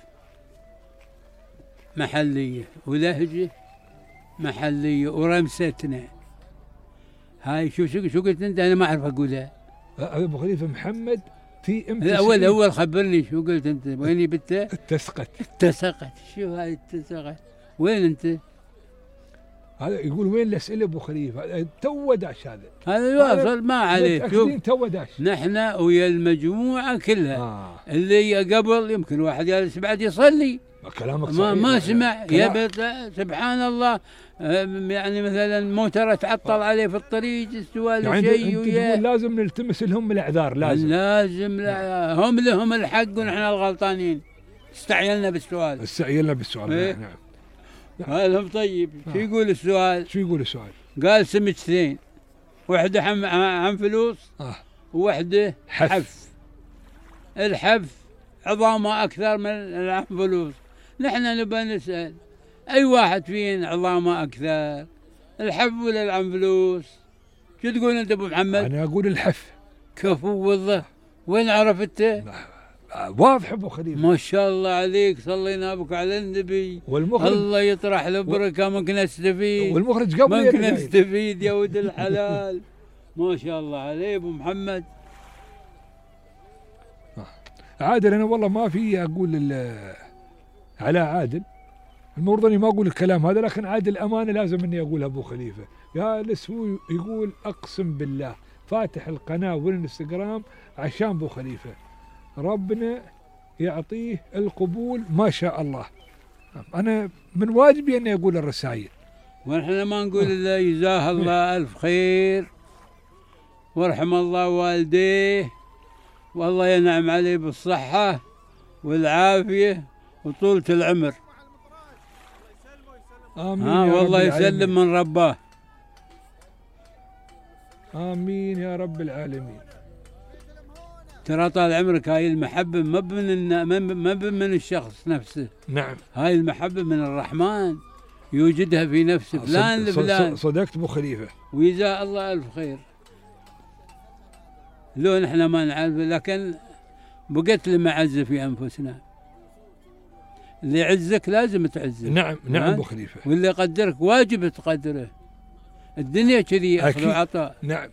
[SPEAKER 1] محليه ولهجه محليه ورمستنا. هاي شو شو شو قلت انت؟ انا ما اعرف اقولها.
[SPEAKER 2] ابو خليفه محمد في ام
[SPEAKER 1] الاول اول خبرني شو قلت انت؟ وين يبتها؟
[SPEAKER 2] اتسقت.
[SPEAKER 1] اتسقت. شو هاي اتسقت؟ وين انت؟
[SPEAKER 2] هذا يقول وين الاسئله ابو خليفه؟ تو داش هذا.
[SPEAKER 1] هذا يواصل ما عليه. شوف
[SPEAKER 2] تو داش.
[SPEAKER 1] نحن ويا المجموعه كلها.
[SPEAKER 2] آه.
[SPEAKER 1] اللي قبل يمكن واحد جالس بعد يصلي
[SPEAKER 2] كلامك صحيح.
[SPEAKER 1] ما ما سمع يبت سبحان الله. يعني مثلا موتره تعطل عليه في الطريق السؤال
[SPEAKER 2] يعني
[SPEAKER 1] شيء
[SPEAKER 2] ويا لازم نلتمس لهم الاعذار. لازم
[SPEAKER 1] لازم لا هم لهم الحق ونحن الغلطانين. استعجلنا بالسؤال.
[SPEAKER 2] استعجلنا بالسؤال.
[SPEAKER 1] إيه؟
[SPEAKER 2] نعم.
[SPEAKER 1] قال لهم طيب
[SPEAKER 2] آه.
[SPEAKER 1] شو يقول السؤال؟
[SPEAKER 2] شو يقول السؤال؟
[SPEAKER 1] قال سمكتين، واحده عن عن فلوس
[SPEAKER 2] آه.
[SPEAKER 1] وواحده
[SPEAKER 2] حف.
[SPEAKER 1] حف. الحف عظامه اكثر من العن فلوس. نحن نبغى نسال اي واحد فينا عظامه اكثر، الحف ولا العنفلوس؟ شو تقول انت ابو محمد؟
[SPEAKER 2] انا اقول الحف.
[SPEAKER 1] كفو والله. وين عرفت؟
[SPEAKER 2] واضح ابو خليفه.
[SPEAKER 1] ما شاء الله عليك. صلينا بك على النبي.
[SPEAKER 2] والمخرج
[SPEAKER 1] الله يطرح له بركه. ممكن نستفيد.
[SPEAKER 2] والمخرج قبل
[SPEAKER 1] ممكن نستفيد يا ولد الحلال. ما شاء الله عليه ابو محمد.
[SPEAKER 2] عادل انا والله ما في اقول على عادل، المفروض اني ما اقول الكلام هذا، لكن عادل امانه لازم اني اقولها ابو خليفه. جالس هو يقول اقسم بالله فاتح القناه والانستغرام عشان ابو خليفه، ربنا يعطيه القبول ما شاء الله. انا من واجبي اني اقول الرسائل،
[SPEAKER 1] ونحن ما نقول الا جزاه الله الف خير وارحم الله والديه والله ينعم عليه بالصحه والعافيه وطولة العمر.
[SPEAKER 2] آمين.
[SPEAKER 1] ها والله يسلم من رباه.
[SPEAKER 2] آمين يا رب العالمين.
[SPEAKER 1] ترى طال عمرك هاي المحبة ما من ما من الشخص نفسه.
[SPEAKER 2] نعم.
[SPEAKER 1] هاي المحبة من الرحمن يوجدها في نفس فلان لفلان.
[SPEAKER 2] صدقت ابو خليفة.
[SPEAKER 1] وجزاه الله ألف خير. لو نحن ما نعرف، لكن بقت المعزة في أنفسنا. اللي يعزك لازم تعزه.
[SPEAKER 2] نعم نعم ابو خليفة.
[SPEAKER 1] واللي يقدرك واجب تقدره. الدنيا كذي أخذ وعطاء.
[SPEAKER 2] نعم.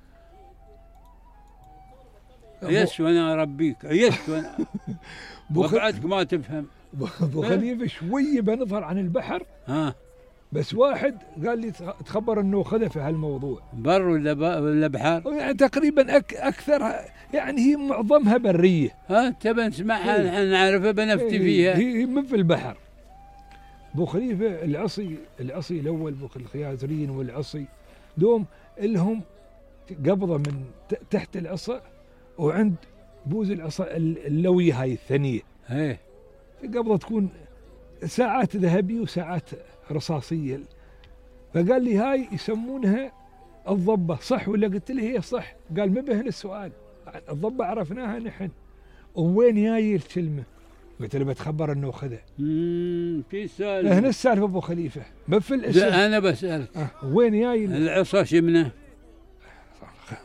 [SPEAKER 1] عيشت وانا اربيك، عيشت وانا وبعدك ما تفهم.
[SPEAKER 2] ابو خليفة شوي بنظهر عن البحر.
[SPEAKER 1] ها
[SPEAKER 2] بس واحد قال لي تخبر انه خذ في هالموضوع.
[SPEAKER 1] بر ولا ولا بحر؟
[SPEAKER 2] يعني تقريبا أك اكثر، يعني هي معظمها بريه.
[SPEAKER 1] ها تبى نسمعها نحن نعرفها بنفتي فيها.
[SPEAKER 2] هي من في البحر. ابو خليفة العصي العصي الاول ابو الخيازرين والعصي دوم لهم قبضه من تحت العصا وعند بوز العصا اللويه هاي الثانيه.
[SPEAKER 1] ايه
[SPEAKER 2] قبضه تكون ساعات ذهبيه وساعات رصاصيه. فقال لي هاي يسمونها الضبه، صح ولا؟ قلت له هي صح. قال ما بهن السؤال، الضبه عرفناها نحن، وين جاي الكلمه؟ قلت له بتخبر انه خذها.
[SPEAKER 1] امم في سالفه
[SPEAKER 2] هنا السالفه ابو خليفه ما في الاسم.
[SPEAKER 1] لا انا بسالك
[SPEAKER 2] أه. وين جاي
[SPEAKER 1] العصا شمنه؟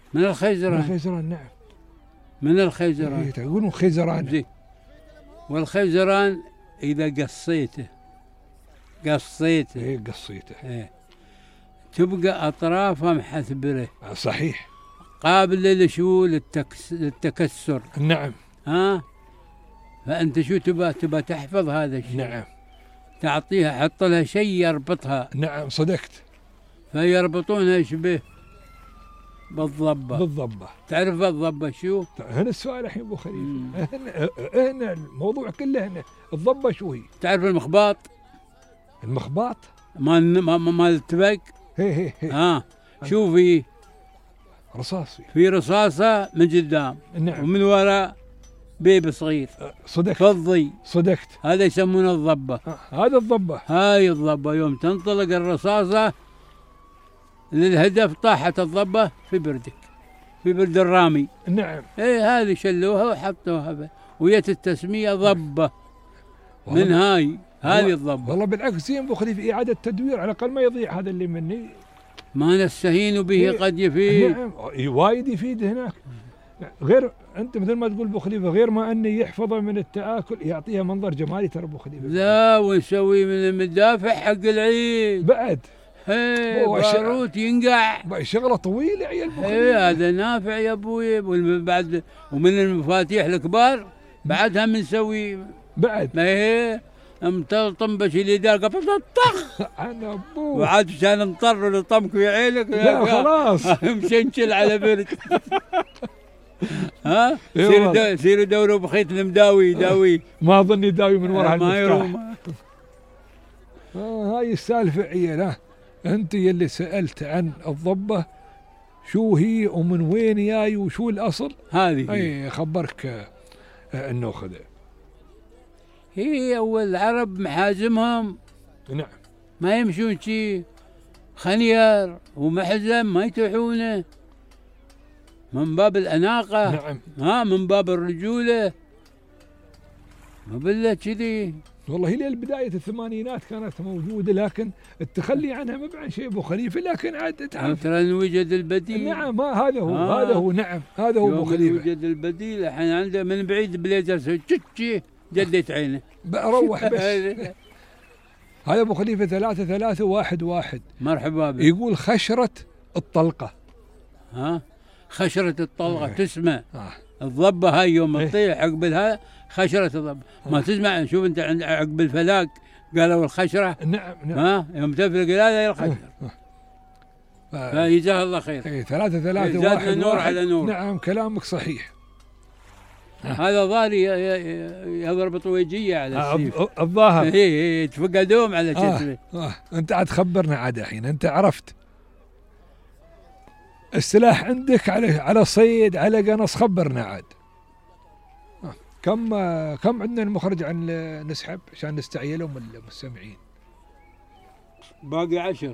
[SPEAKER 1] من
[SPEAKER 2] من
[SPEAKER 1] الخيزران.
[SPEAKER 2] الخيزران نعم.
[SPEAKER 1] من الخيزران.
[SPEAKER 2] إيه تقولون خيزران.
[SPEAKER 1] زين. والخيزران إذا قصيته قصيته
[SPEAKER 2] إيه قصيته.
[SPEAKER 1] إيه تبقى أطرافها محثبرة.
[SPEAKER 2] آه صحيح.
[SPEAKER 1] قابلة لشو للتكس... للتكسر.
[SPEAKER 2] نعم.
[SPEAKER 1] ها فأنت شو تبى تبى تحفظ هذا الشيء.
[SPEAKER 2] نعم.
[SPEAKER 1] تعطيها حط لها شيء يربطها.
[SPEAKER 2] نعم صدقت.
[SPEAKER 1] فيربطونها ايش به؟ بالضبة.
[SPEAKER 2] بالضبة.
[SPEAKER 1] تعرف الضبة شو؟
[SPEAKER 2] هنا السؤال الحين ابو خليفه، هنا, هنا الموضوع كله هنا الضبة شو هي؟
[SPEAKER 1] تعرف المخباط؟
[SPEAKER 2] المخباط؟
[SPEAKER 1] مال مال مال التبق.
[SPEAKER 2] هي هي هي.
[SPEAKER 1] ها شو في؟
[SPEAKER 2] رصاصي.
[SPEAKER 1] في رصاصة من قدام.
[SPEAKER 2] نعم.
[SPEAKER 1] ومن وراء بيب صغير.
[SPEAKER 2] صدقت.
[SPEAKER 1] فضي.
[SPEAKER 2] صدقت.
[SPEAKER 1] هذا يسمونه الضبة.
[SPEAKER 2] هذا الضبة.
[SPEAKER 1] هاي الضبة يوم تنطلق الرصاصة للهدف طاحت الضبة في بردك، في برد الرامي.
[SPEAKER 2] نعم.
[SPEAKER 1] ايه هذه شلوها وحطوها به ويت التسمية ضبة من هاي هذه الضبة.
[SPEAKER 2] والله بالعكس زين ابو خليفه اعاده تدوير على الاقل ما يضيع هذا اللي مني.
[SPEAKER 1] ما نستهين به
[SPEAKER 2] إيه.
[SPEAKER 1] قد يفيد.
[SPEAKER 2] نعم وايد يفيد هناك. غير انت مثل ما تقول ابو خليفه غير ما انه يحفظه من التاكل يعطيها منظر جمالي ترى ابو خليفه.
[SPEAKER 1] لا ونسوي من المدافع حق العيد
[SPEAKER 2] بعد.
[SPEAKER 1] ايه باروت ينقع.
[SPEAKER 2] شغله طويله يا عيال ابو خليفه.
[SPEAKER 1] ايه هذا نافع يا ابوي. بعد ومن المفاتيح الكبار بعدها بنسوي
[SPEAKER 2] بعد.
[SPEAKER 1] ما هي مطلطم باش اللي دار طخ
[SPEAKER 2] انا ابوه
[SPEAKER 1] وعاد عشان نضطر نطمك في عينك.
[SPEAKER 2] لا خلاص
[SPEAKER 1] مشنشل على برد. ها سيروا دو سيروا دوروا بخيط المداوي داوي.
[SPEAKER 2] ما اظن يداوي من وراء
[SPEAKER 1] ما
[SPEAKER 2] المفتاح. آه هاي السالفه عيال. انت يلي سالت عن الضبه شو هي ومن وين جاي وشو الاصل
[SPEAKER 1] هذه.
[SPEAKER 2] اي خبرك آه النوخذ.
[SPEAKER 1] هي اول العرب محازمهم
[SPEAKER 2] نعم
[SPEAKER 1] ما يمشون شي خنير ومحزم ما يتوحونه من باب الأناقة.
[SPEAKER 2] نعم.
[SPEAKER 1] ها من باب الرجولة ما بالله كذي.
[SPEAKER 2] والله هي بداية الثمانينات كانت موجودة لكن التخلي عنها ما بعد شيء ابو خليفه لكن عاد تعرف
[SPEAKER 1] ترى نوجد البديل.
[SPEAKER 2] نعم ما هذا هو
[SPEAKER 1] آه.
[SPEAKER 2] هذا هو نعم هذا هو ابو خليفه.
[SPEAKER 1] نوجد البديل الحين عنده من بعيد بليزر تشي جديت عينه
[SPEAKER 2] بروح بس. هذا ابو خليفه ثلاثة ثلاثة واحد واحد.
[SPEAKER 1] مرحبا بك.
[SPEAKER 2] يقول خشرة الطلقة.
[SPEAKER 1] ها خشرة الطلقة
[SPEAKER 2] آه.
[SPEAKER 1] تسمع.
[SPEAKER 2] آه.
[SPEAKER 1] الضبة هاي يوم
[SPEAKER 2] إيه.
[SPEAKER 1] تطيح عقب هذا خشرة الضبة. ما تسمع شوف انت عند عقب الفلاك قالوا الخشرة.
[SPEAKER 2] نعم نعم.
[SPEAKER 1] ها يوم تفرق هذا الخشرة.
[SPEAKER 2] آه.
[SPEAKER 1] فجزاه الله خير.
[SPEAKER 2] اي ثلاثة ثلاثة
[SPEAKER 1] زادنا
[SPEAKER 2] واحد
[SPEAKER 1] نور
[SPEAKER 2] واحد.
[SPEAKER 1] على نور.
[SPEAKER 2] نعم كلامك صحيح.
[SPEAKER 1] هذا ضاري يضرب طويجية على
[SPEAKER 2] آه
[SPEAKER 1] السيف.
[SPEAKER 2] الظاهر.
[SPEAKER 1] اي اي تفقدوهم على كتفه.
[SPEAKER 2] آه. آه. انت عاد خبرنا عاد الحين انت عرفت السلاح عندك على على صيد على قنص خبرنا عاد. آه. كم آه. كم عندنا المخرج عن نسحب عشان نستعيلهم المستمعين.
[SPEAKER 1] باقي عشر.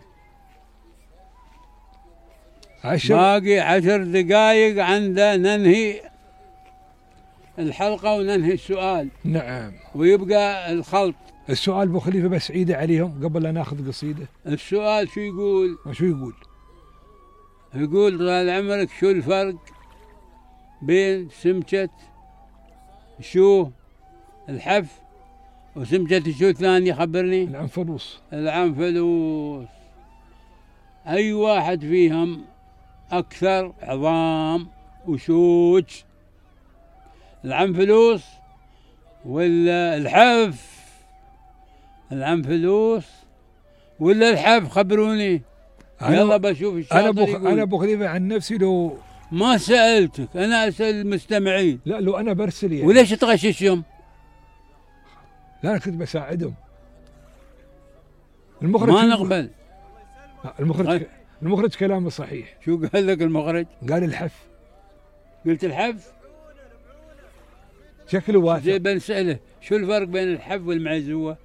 [SPEAKER 2] عشر.
[SPEAKER 1] باقي عشر دقائق عند ننهي الحلقة وننهي السؤال.
[SPEAKER 2] نعم.
[SPEAKER 1] ويبقى الخلط.
[SPEAKER 2] السؤال ابو خليفه بس عيده عليهم قبل لا ناخذ قصيده.
[SPEAKER 1] السؤال شو يقول؟
[SPEAKER 2] شو يقول؟
[SPEAKER 1] يقول طال عمرك شو الفرق بين سمكة شو الحف وسمكة شو الثانية خبرني؟
[SPEAKER 2] العنفلوس.
[SPEAKER 1] العنفلوس. أي واحد فيهم أكثر عظام وشوج؟ العنفلوس ولا الحف؟ العنفلوس ولا الحف؟ خبروني. يلا بشوف الشاطر.
[SPEAKER 2] انا بخ... انا ابو خليفه عن نفسي لو
[SPEAKER 1] ما سالتك انا اسال المستمعين.
[SPEAKER 2] لا لو انا برسل يعني.
[SPEAKER 1] وليش تغششهم؟
[SPEAKER 2] لا انا كنت بساعدهم. المخرج
[SPEAKER 1] ما نقبل.
[SPEAKER 2] المخرج ك... المخرج كلامه صحيح.
[SPEAKER 1] شو قال لك المخرج؟
[SPEAKER 2] قال الحف.
[SPEAKER 1] قلت الحف؟
[SPEAKER 2] شكله واثق.
[SPEAKER 1] زي بنساله شو الفرق بين الحف والمعزوه؟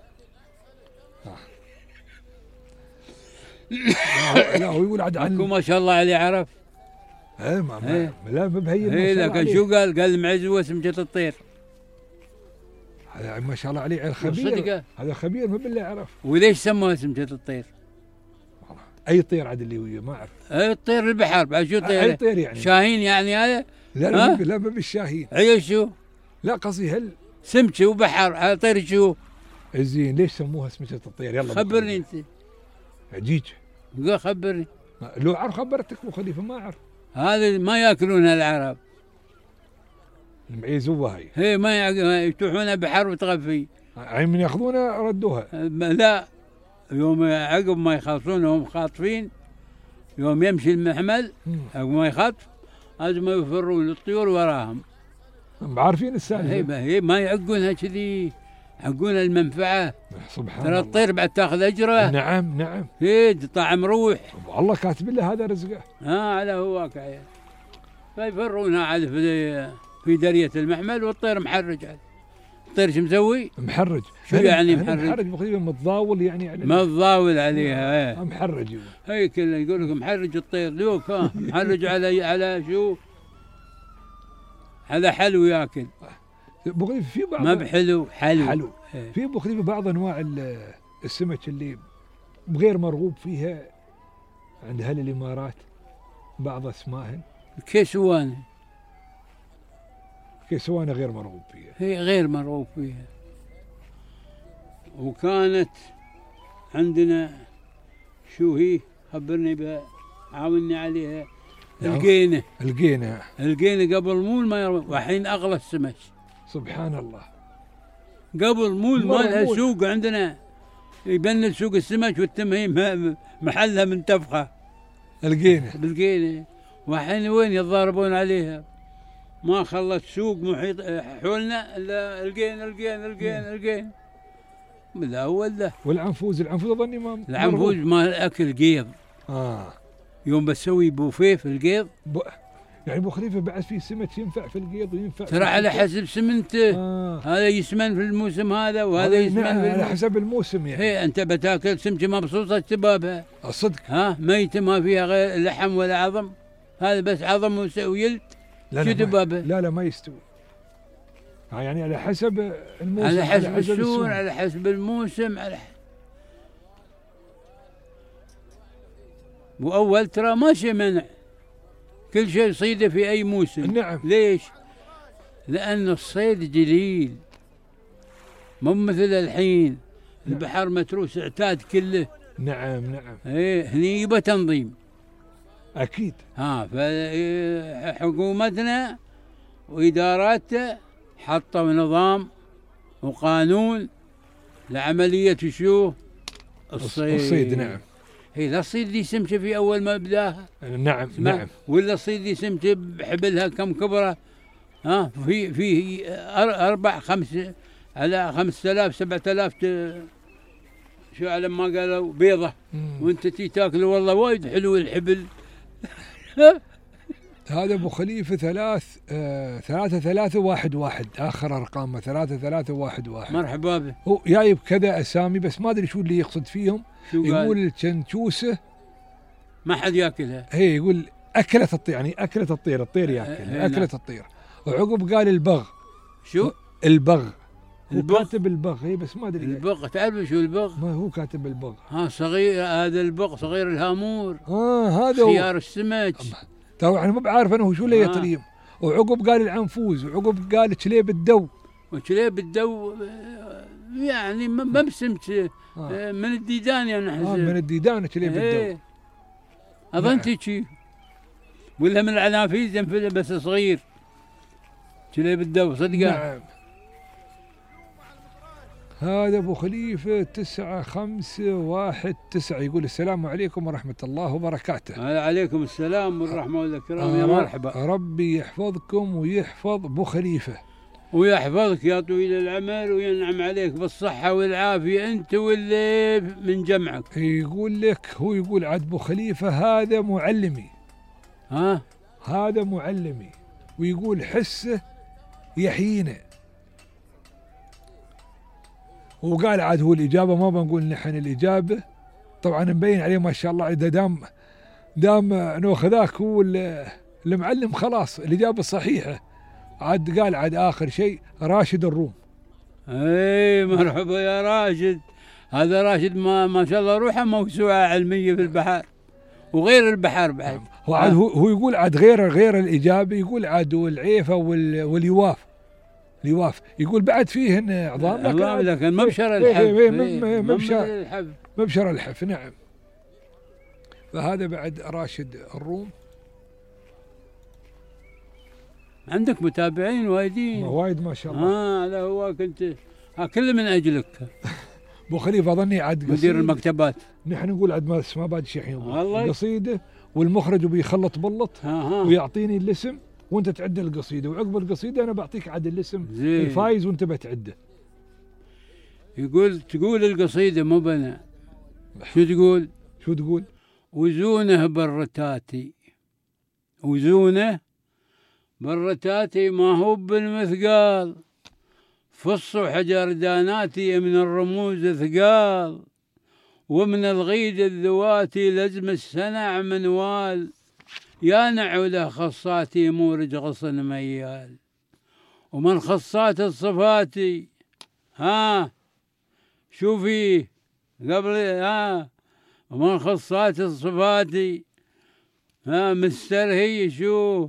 [SPEAKER 2] لا هو يقول عاد عن
[SPEAKER 1] ما شاء الله عليه عرف.
[SPEAKER 2] ايه ما, ما لا بهين.
[SPEAKER 1] ايه لكن شو قال؟ قال المعزوه سمكة الطير.
[SPEAKER 2] هذا ما شاء الله عليه خبير. هذا خبير ما بالله عرف.
[SPEAKER 1] وليش سموها سمكة الطير؟
[SPEAKER 2] اي طير عاد اللي وياه ما اعرف.
[SPEAKER 1] اي طير البحر بعد شو طير؟
[SPEAKER 2] اي طير يعني
[SPEAKER 1] شاهين يعني هذا؟
[SPEAKER 2] لا لا لا, لا ما بالشاهين.
[SPEAKER 1] اي شو؟
[SPEAKER 2] لا قصدي هل
[SPEAKER 1] سمكه وبحر هذا طير شو؟
[SPEAKER 2] زين ليش سموها سمكه الطير؟ يلا
[SPEAKER 1] خبرني انت.
[SPEAKER 2] عجيج.
[SPEAKER 1] قول خبرني.
[SPEAKER 2] لو عرف خبرتك ابو خليفه ما اعرف.
[SPEAKER 1] هذا ما ياكلونها العرب.
[SPEAKER 2] المعيزوه هي.
[SPEAKER 1] هي ما يفتحونها بحر وتغفي.
[SPEAKER 2] عين من ياخذونها ردوها.
[SPEAKER 1] لا يوم عقب ما يخلصونهم خاطفين يوم يمشي المحمل عقب ما يخطف لازم يفرون الطيور وراهم.
[SPEAKER 2] عارفين السالفه.
[SPEAKER 1] هي ما يعقونها كذي، يعقونها المنفعه.
[SPEAKER 2] سبحان
[SPEAKER 1] ترى
[SPEAKER 2] الله.
[SPEAKER 1] الطير بعد تاخذ اجره.
[SPEAKER 2] نعم نعم.
[SPEAKER 1] هي طعم روح.
[SPEAKER 2] والله كاتب له هذا رزقه.
[SPEAKER 1] ها على هواك عيال. فيفرونها على في في دريه المحمل والطير محرج عليه. الطير شو مسوي؟
[SPEAKER 2] محرج.
[SPEAKER 1] شو يعني محرج؟
[SPEAKER 2] محرج بقريبا متضاول يعني على
[SPEAKER 1] متضاول عليها.
[SPEAKER 2] ايه محرج.
[SPEAKER 1] هي كله يقول لك محرج الطير لوك ها محرج على على شو؟ على حلو ياكل.
[SPEAKER 2] بقريبا في بعض
[SPEAKER 1] ما بحلو حلو.
[SPEAKER 2] حلو.
[SPEAKER 1] ايه.
[SPEAKER 2] في بقريبا بعض انواع السمك اللي غير مرغوب فيها عند اهل الامارات، بعض اسمائهن
[SPEAKER 1] كيسوان.
[SPEAKER 2] كيسوان غير مرغوب فيها.
[SPEAKER 1] هي غير مرغوب فيها. وكانت عندنا شو هي؟ خبرني بها عاوني عليها. القينة.
[SPEAKER 2] القينة.
[SPEAKER 1] القينة قبل مول ما يروي والحين أغلى السمك.
[SPEAKER 2] سبحان الله.
[SPEAKER 1] قبل مول ما لها سوق عندنا يبنى سوق السمك والتمهيم محلها من تفخة.
[SPEAKER 2] القينة.
[SPEAKER 1] بالقينة. والحين وين يتضاربون عليها؟ ما خلت سوق محيط حولنا الا القينة القينة القينة القينة. من الأول له.
[SPEAKER 2] والعنفوز العنفوز أظني ما
[SPEAKER 1] العنفوز ما أكل قيض.
[SPEAKER 2] آه.
[SPEAKER 1] يوم بسوي بوفيه في القيض.
[SPEAKER 2] ب... يعني ابو خليفه بعد في سمك ينفع في القيض وينفع
[SPEAKER 1] ترى على حسب سمنته.
[SPEAKER 2] آه.
[SPEAKER 1] هذا يسمن في الموسم هذا وهذا يسمن
[SPEAKER 2] نعم
[SPEAKER 1] في
[SPEAKER 2] على حسب الموسم يعني.
[SPEAKER 1] هي انت بتاكل سمكه مبسوطه تبابها.
[SPEAKER 2] الصدق.
[SPEAKER 1] ها ميته ما فيها غير لحم ولا عظم، هذا بس عظم ويلد.
[SPEAKER 2] لا
[SPEAKER 1] شو تبابها؟
[SPEAKER 2] لا لا ما يستوي. يعني على حسب الموسم.
[SPEAKER 1] على حسب, على حسب السور، على حسب الموسم، على حسب. واول ترى ما شيء منع، كل شيء يصيده في اي موسم.
[SPEAKER 2] نعم.
[SPEAKER 1] ليش؟ لأن الصيد جليل، مو مثل الحين. نعم. البحر متروس اعتاد كله.
[SPEAKER 2] نعم نعم.
[SPEAKER 1] ايه هني يبقى تنظيم.
[SPEAKER 2] اكيد.
[SPEAKER 1] ها فحكومتنا واداراتها حطوا نظام وقانون لعملية شو؟ الصيد.
[SPEAKER 2] الصيد نعم.
[SPEAKER 1] هي لا الصيد دي سمكة في أول ما بداها.
[SPEAKER 2] نعم نعم.
[SPEAKER 1] ولا الصيد دي سمكة بحبلها كم كبرة. ها في في أربع خمس على خمسة آلاف سبعة آلاف شو على ما قالوا بيضة. مم. وأنت تي تاكل والله وايد حلو الحبل.
[SPEAKER 2] هذا أبو خليفة ثلاث آه ثلاثة ثلاثة واحد واحد آخر أرقامه ثلاثة ثلاثة واحد واحد.
[SPEAKER 1] مرحبا به.
[SPEAKER 2] هو جايب كذا أسامي بس ما أدري شو اللي يقصد فيهم. يقول الشنشوسة
[SPEAKER 1] ما حد ياكلها.
[SPEAKER 2] هي يقول أكلت الطير، يعني أكلت الطير، الطير ياكل أكلت الطير. وعقب قال البغ.
[SPEAKER 1] شو؟
[SPEAKER 2] البغ.
[SPEAKER 1] البغ.
[SPEAKER 2] كاتب البغ هي بس ما أدري.
[SPEAKER 1] البغ تعرف شو البغ؟
[SPEAKER 2] ما هو كاتب البغ.
[SPEAKER 1] ها صغير هذا البغ صغير الهامور.
[SPEAKER 2] آه هذا
[SPEAKER 1] خيار السمك.
[SPEAKER 2] تو أنا ما بعرف أنا هو شو اللي يطريم. وعقب قال العنفوز وعقب قال كليب الدو.
[SPEAKER 1] وكليب الدو يعني ما بسمت آه. من الديدان يعني حسب.
[SPEAKER 2] آه من الديدان كليب الدو.
[SPEAKER 1] أظن تشي ولا من العنافيز ينفذ بس صغير. كليب الدو صدقه.
[SPEAKER 2] نعم. هذا أبو خليفة تسعة خمسة واحد تسعة يقول السلام عليكم ورحمة الله وبركاته.
[SPEAKER 1] عليكم السلام والرحمة والإكرام. يا مرحبا.
[SPEAKER 2] ربي يحفظكم ويحفظ أبو خليفة
[SPEAKER 1] ويحفظك يا طويل العمر وينعم عليك بالصحة والعافية أنت واللي من جمعك.
[SPEAKER 2] يقول لك هو يقول عاد أبو خليفة هذا معلمي.
[SPEAKER 1] ها؟
[SPEAKER 2] هذا معلمي ويقول حسه يحيينا. وقال عاد هو الإجابة ما بنقول نحن الإجابة طبعا مبين عليه ما شاء الله إذا دام دام ناخذاك هو المعلم خلاص الإجابة الصحيحة. عاد قال عاد آخر شيء راشد الروم.
[SPEAKER 1] اي مرحبا يا راشد. هذا راشد ما ما شاء الله روحه موسوعة علمية في البحر. وغير البحر بعد.
[SPEAKER 2] هو عاد هو, هو يقول عاد غير غير الإجابة، يقول عاد العيفة وال واليواف، اليواف يقول بعد فيهن عظام،
[SPEAKER 1] لكن, لكن مبشر الحف.
[SPEAKER 2] إيه إيه إيه مبشر الحف، مبشر الحف. نعم. فهذا بعد راشد الروم.
[SPEAKER 1] عندك متابعين وايدين
[SPEAKER 2] وايد ما شاء الله.
[SPEAKER 1] اه لا هو كنت ها كل من اجلك
[SPEAKER 2] ابو خليفه اظني عاد
[SPEAKER 1] مدير المكتبات.
[SPEAKER 2] نحن نقول عاد ما ما بعد شيء الحين
[SPEAKER 1] والله
[SPEAKER 2] قصيده والمخرج بيخلط بلط ويعطيني الاسم وانت تعد القصيده، وعقب القصيده انا بعطيك عاد الاسم الفايز وانت بتعده.
[SPEAKER 1] يقول تقول القصيده مو بنا. شو تقول؟
[SPEAKER 2] شو تقول؟
[SPEAKER 1] وزونه بالرتاتي، وزونه بالرتاتي ما هو بالمثقال، فص وحجر داناتي من الرموز ثقال، ومن الغيد الذواتي لزم السنع منوال، يا نعوله خصاتي مورج غصن ميال، ومن خصات الصفاتي ها شوفي قبل ها، ومن خصات الصفاتي ها مسترهي شو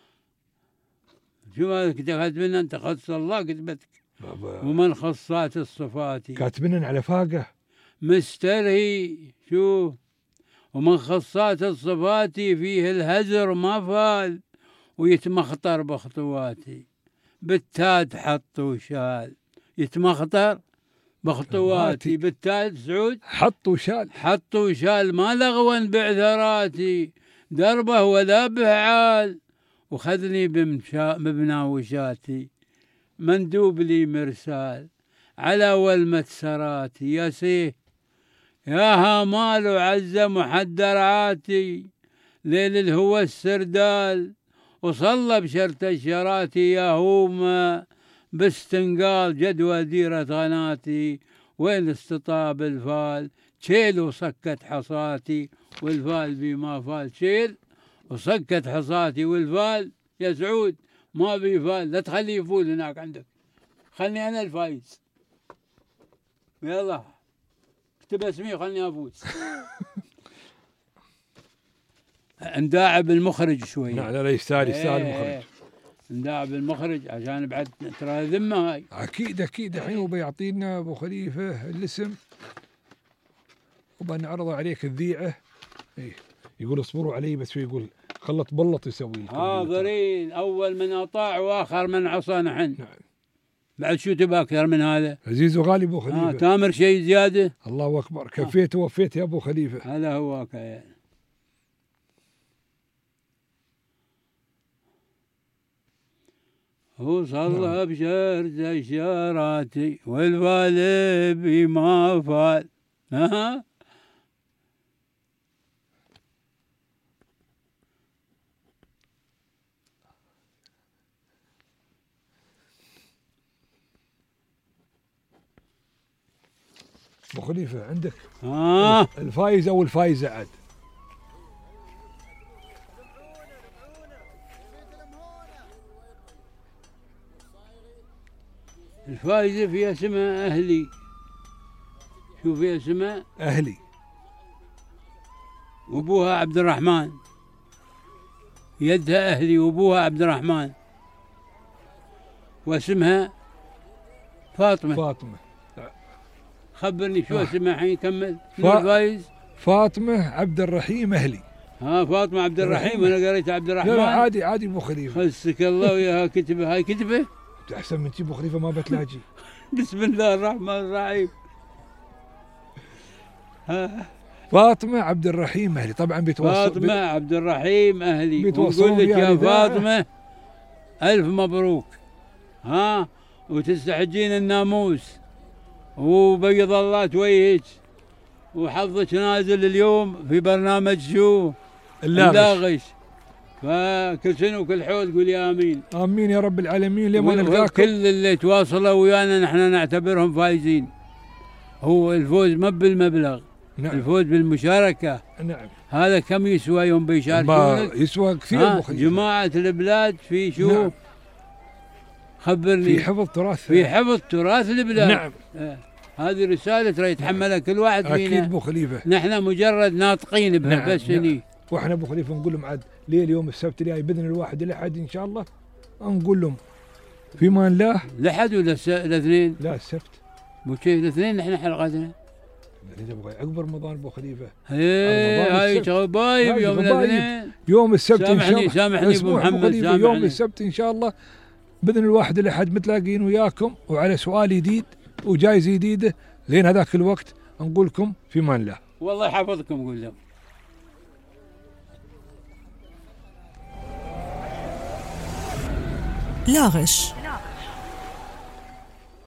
[SPEAKER 1] شو هذا كتبنا انت خص الله كتبتك. ومن خصات الصفات
[SPEAKER 2] كاتبين على فاقه
[SPEAKER 1] مسترهي شو، ومن خصات الصفات فيه الهزر ما فال، ويتمخطر بخطواتي بالتاد حط وشال، يتمخطر بخطواتي بالتاد سعود
[SPEAKER 2] حط وشال،
[SPEAKER 1] حط وشال ما لغوا بعثراتي دربه ولا بهعال، وخذني بمناوشاتي مندوب لي مرسال على ولمة سراتي، يا سيه يا هامال وعز محدراتي ليل الهوى السردال، وصلى بشرت الشراتي يا هوما باستنقال جدوى ديرة غناتي، وين استطاب الفال شيل وسكت حصاتي، والفال بما فال شيل وسكت حصاتي، والفال يا سعود ما بي فال، لا تخليه يفوز هناك عندك، خلني انا الفايز. يلا اكتب اسمي وخلني افوز. نداعب المخرج شوي.
[SPEAKER 2] لا لا يستاهل يستاهل المخرج.
[SPEAKER 1] نداعب المخرج عشان بعد ترى ذمه هاي.
[SPEAKER 2] اكيد اكيد الحين هو بيعطينا ابو خليفه الاسم وبنعرضه عليك الذيعه. ايه يقول اصبروا علي بس يقول خلط بلط يسوي لكم.
[SPEAKER 1] حاضرين اول من اطاع واخر من عصى نحن.
[SPEAKER 2] نعم.
[SPEAKER 1] بعد شو تبى اكثر من هذا؟
[SPEAKER 2] عزيز وغالي ابو خليفه.
[SPEAKER 1] آه تامر شيء زياده؟
[SPEAKER 2] الله اكبر كفيت ووفيت يا ابو خليفه.
[SPEAKER 1] هذا هو كيان. وصلى بشرد الشاراتي والفال بما فال. ها
[SPEAKER 2] ابو خليفه عندك
[SPEAKER 1] آه.
[SPEAKER 2] الفايز او الفايزه عاد.
[SPEAKER 1] الفايزه فيها اسمها اهلي. شو فيها اسمها؟
[SPEAKER 2] اهلي.
[SPEAKER 1] وابوها عبد الرحمن، يدها اهلي وابوها عبد الرحمن، واسمها فاطمه.
[SPEAKER 2] فاطمه.
[SPEAKER 1] خبرني شو اسمها الحين كمل.
[SPEAKER 2] فا...
[SPEAKER 1] الفايز
[SPEAKER 2] فاطمه عبد الرحيم اهلي.
[SPEAKER 1] ها فاطمه عبد الرحيم وانا قريت عبد الرحمن.
[SPEAKER 2] لا عادي عادي ابو خليفه.
[SPEAKER 1] خسك الله وياها كتبه هاي كتبه.
[SPEAKER 2] احسن من ابو خليفه ما بتلاقي.
[SPEAKER 1] بسم الله الرحمن الرحيم. ها
[SPEAKER 2] فاطمه عبد الرحيم اهلي. طبعا بيتوصل
[SPEAKER 1] فاطمه بي... عبد الرحيم اهلي.
[SPEAKER 2] بيتوصلون
[SPEAKER 1] لك يا فاطمه الف مبروك. ها وتستحجين الناموس وبيض الله تويهك وحظك نازل اليوم في برنامج شو اللاغش. فكل سنه وكل حول قول يا امين.
[SPEAKER 2] امين يا رب العالمين. لما نلقاكم
[SPEAKER 1] كل اللي تواصلوا ويانا نحن نعتبرهم فايزين. هو الفوز ما بالمبلغ. نعم. الفوز بالمشاركه.
[SPEAKER 2] نعم.
[SPEAKER 1] هذا كم يسوى يوم بيشاركونك؟
[SPEAKER 2] يسوى كثير.
[SPEAKER 1] جماعه البلاد في شو؟ نعم. خبرني.
[SPEAKER 2] في حفظ تراث.
[SPEAKER 1] في حفظ تراث البلاد.
[SPEAKER 2] نعم.
[SPEAKER 1] آه. هذه رسالة ترى يتحملها كل واحد فينا.
[SPEAKER 2] أكيد أبو خليفة.
[SPEAKER 1] نحن مجرد ناطقين بها. نعم. بس هني.
[SPEAKER 2] واحنا ابو خليفه نقول لهم عاد ليل يوم السبت الجاي باذن الواحد الاحد ان شاء الله، نقول لهم في مان الله.
[SPEAKER 1] الاحد ولا الس- الاثنين؟
[SPEAKER 2] لا السبت.
[SPEAKER 1] مو شيء الاثنين نحن حلقتنا.
[SPEAKER 2] اللي تبغى عقب رمضان ابو خليفه.
[SPEAKER 1] ايه
[SPEAKER 2] رمضان
[SPEAKER 1] هاي
[SPEAKER 2] السبت.
[SPEAKER 1] غبايب
[SPEAKER 2] هاي
[SPEAKER 1] يوم
[SPEAKER 2] غبايب.
[SPEAKER 1] الاثنين.
[SPEAKER 2] يوم السبت ان شاء
[SPEAKER 1] سامحني
[SPEAKER 2] الله.
[SPEAKER 1] سامحني ابو
[SPEAKER 2] اسمعوا أبو
[SPEAKER 1] محمد
[SPEAKER 2] خليفة، يوم
[SPEAKER 1] سامحني.
[SPEAKER 2] السبت ان شاء الله باذن الواحد الاحد متلاقين وياكم وعلى سؤال جديد وجايزه جديده. لين هذاك الوقت نقول لكم في مان الله.
[SPEAKER 1] والله يحفظكم قول لهم.
[SPEAKER 3] لا غش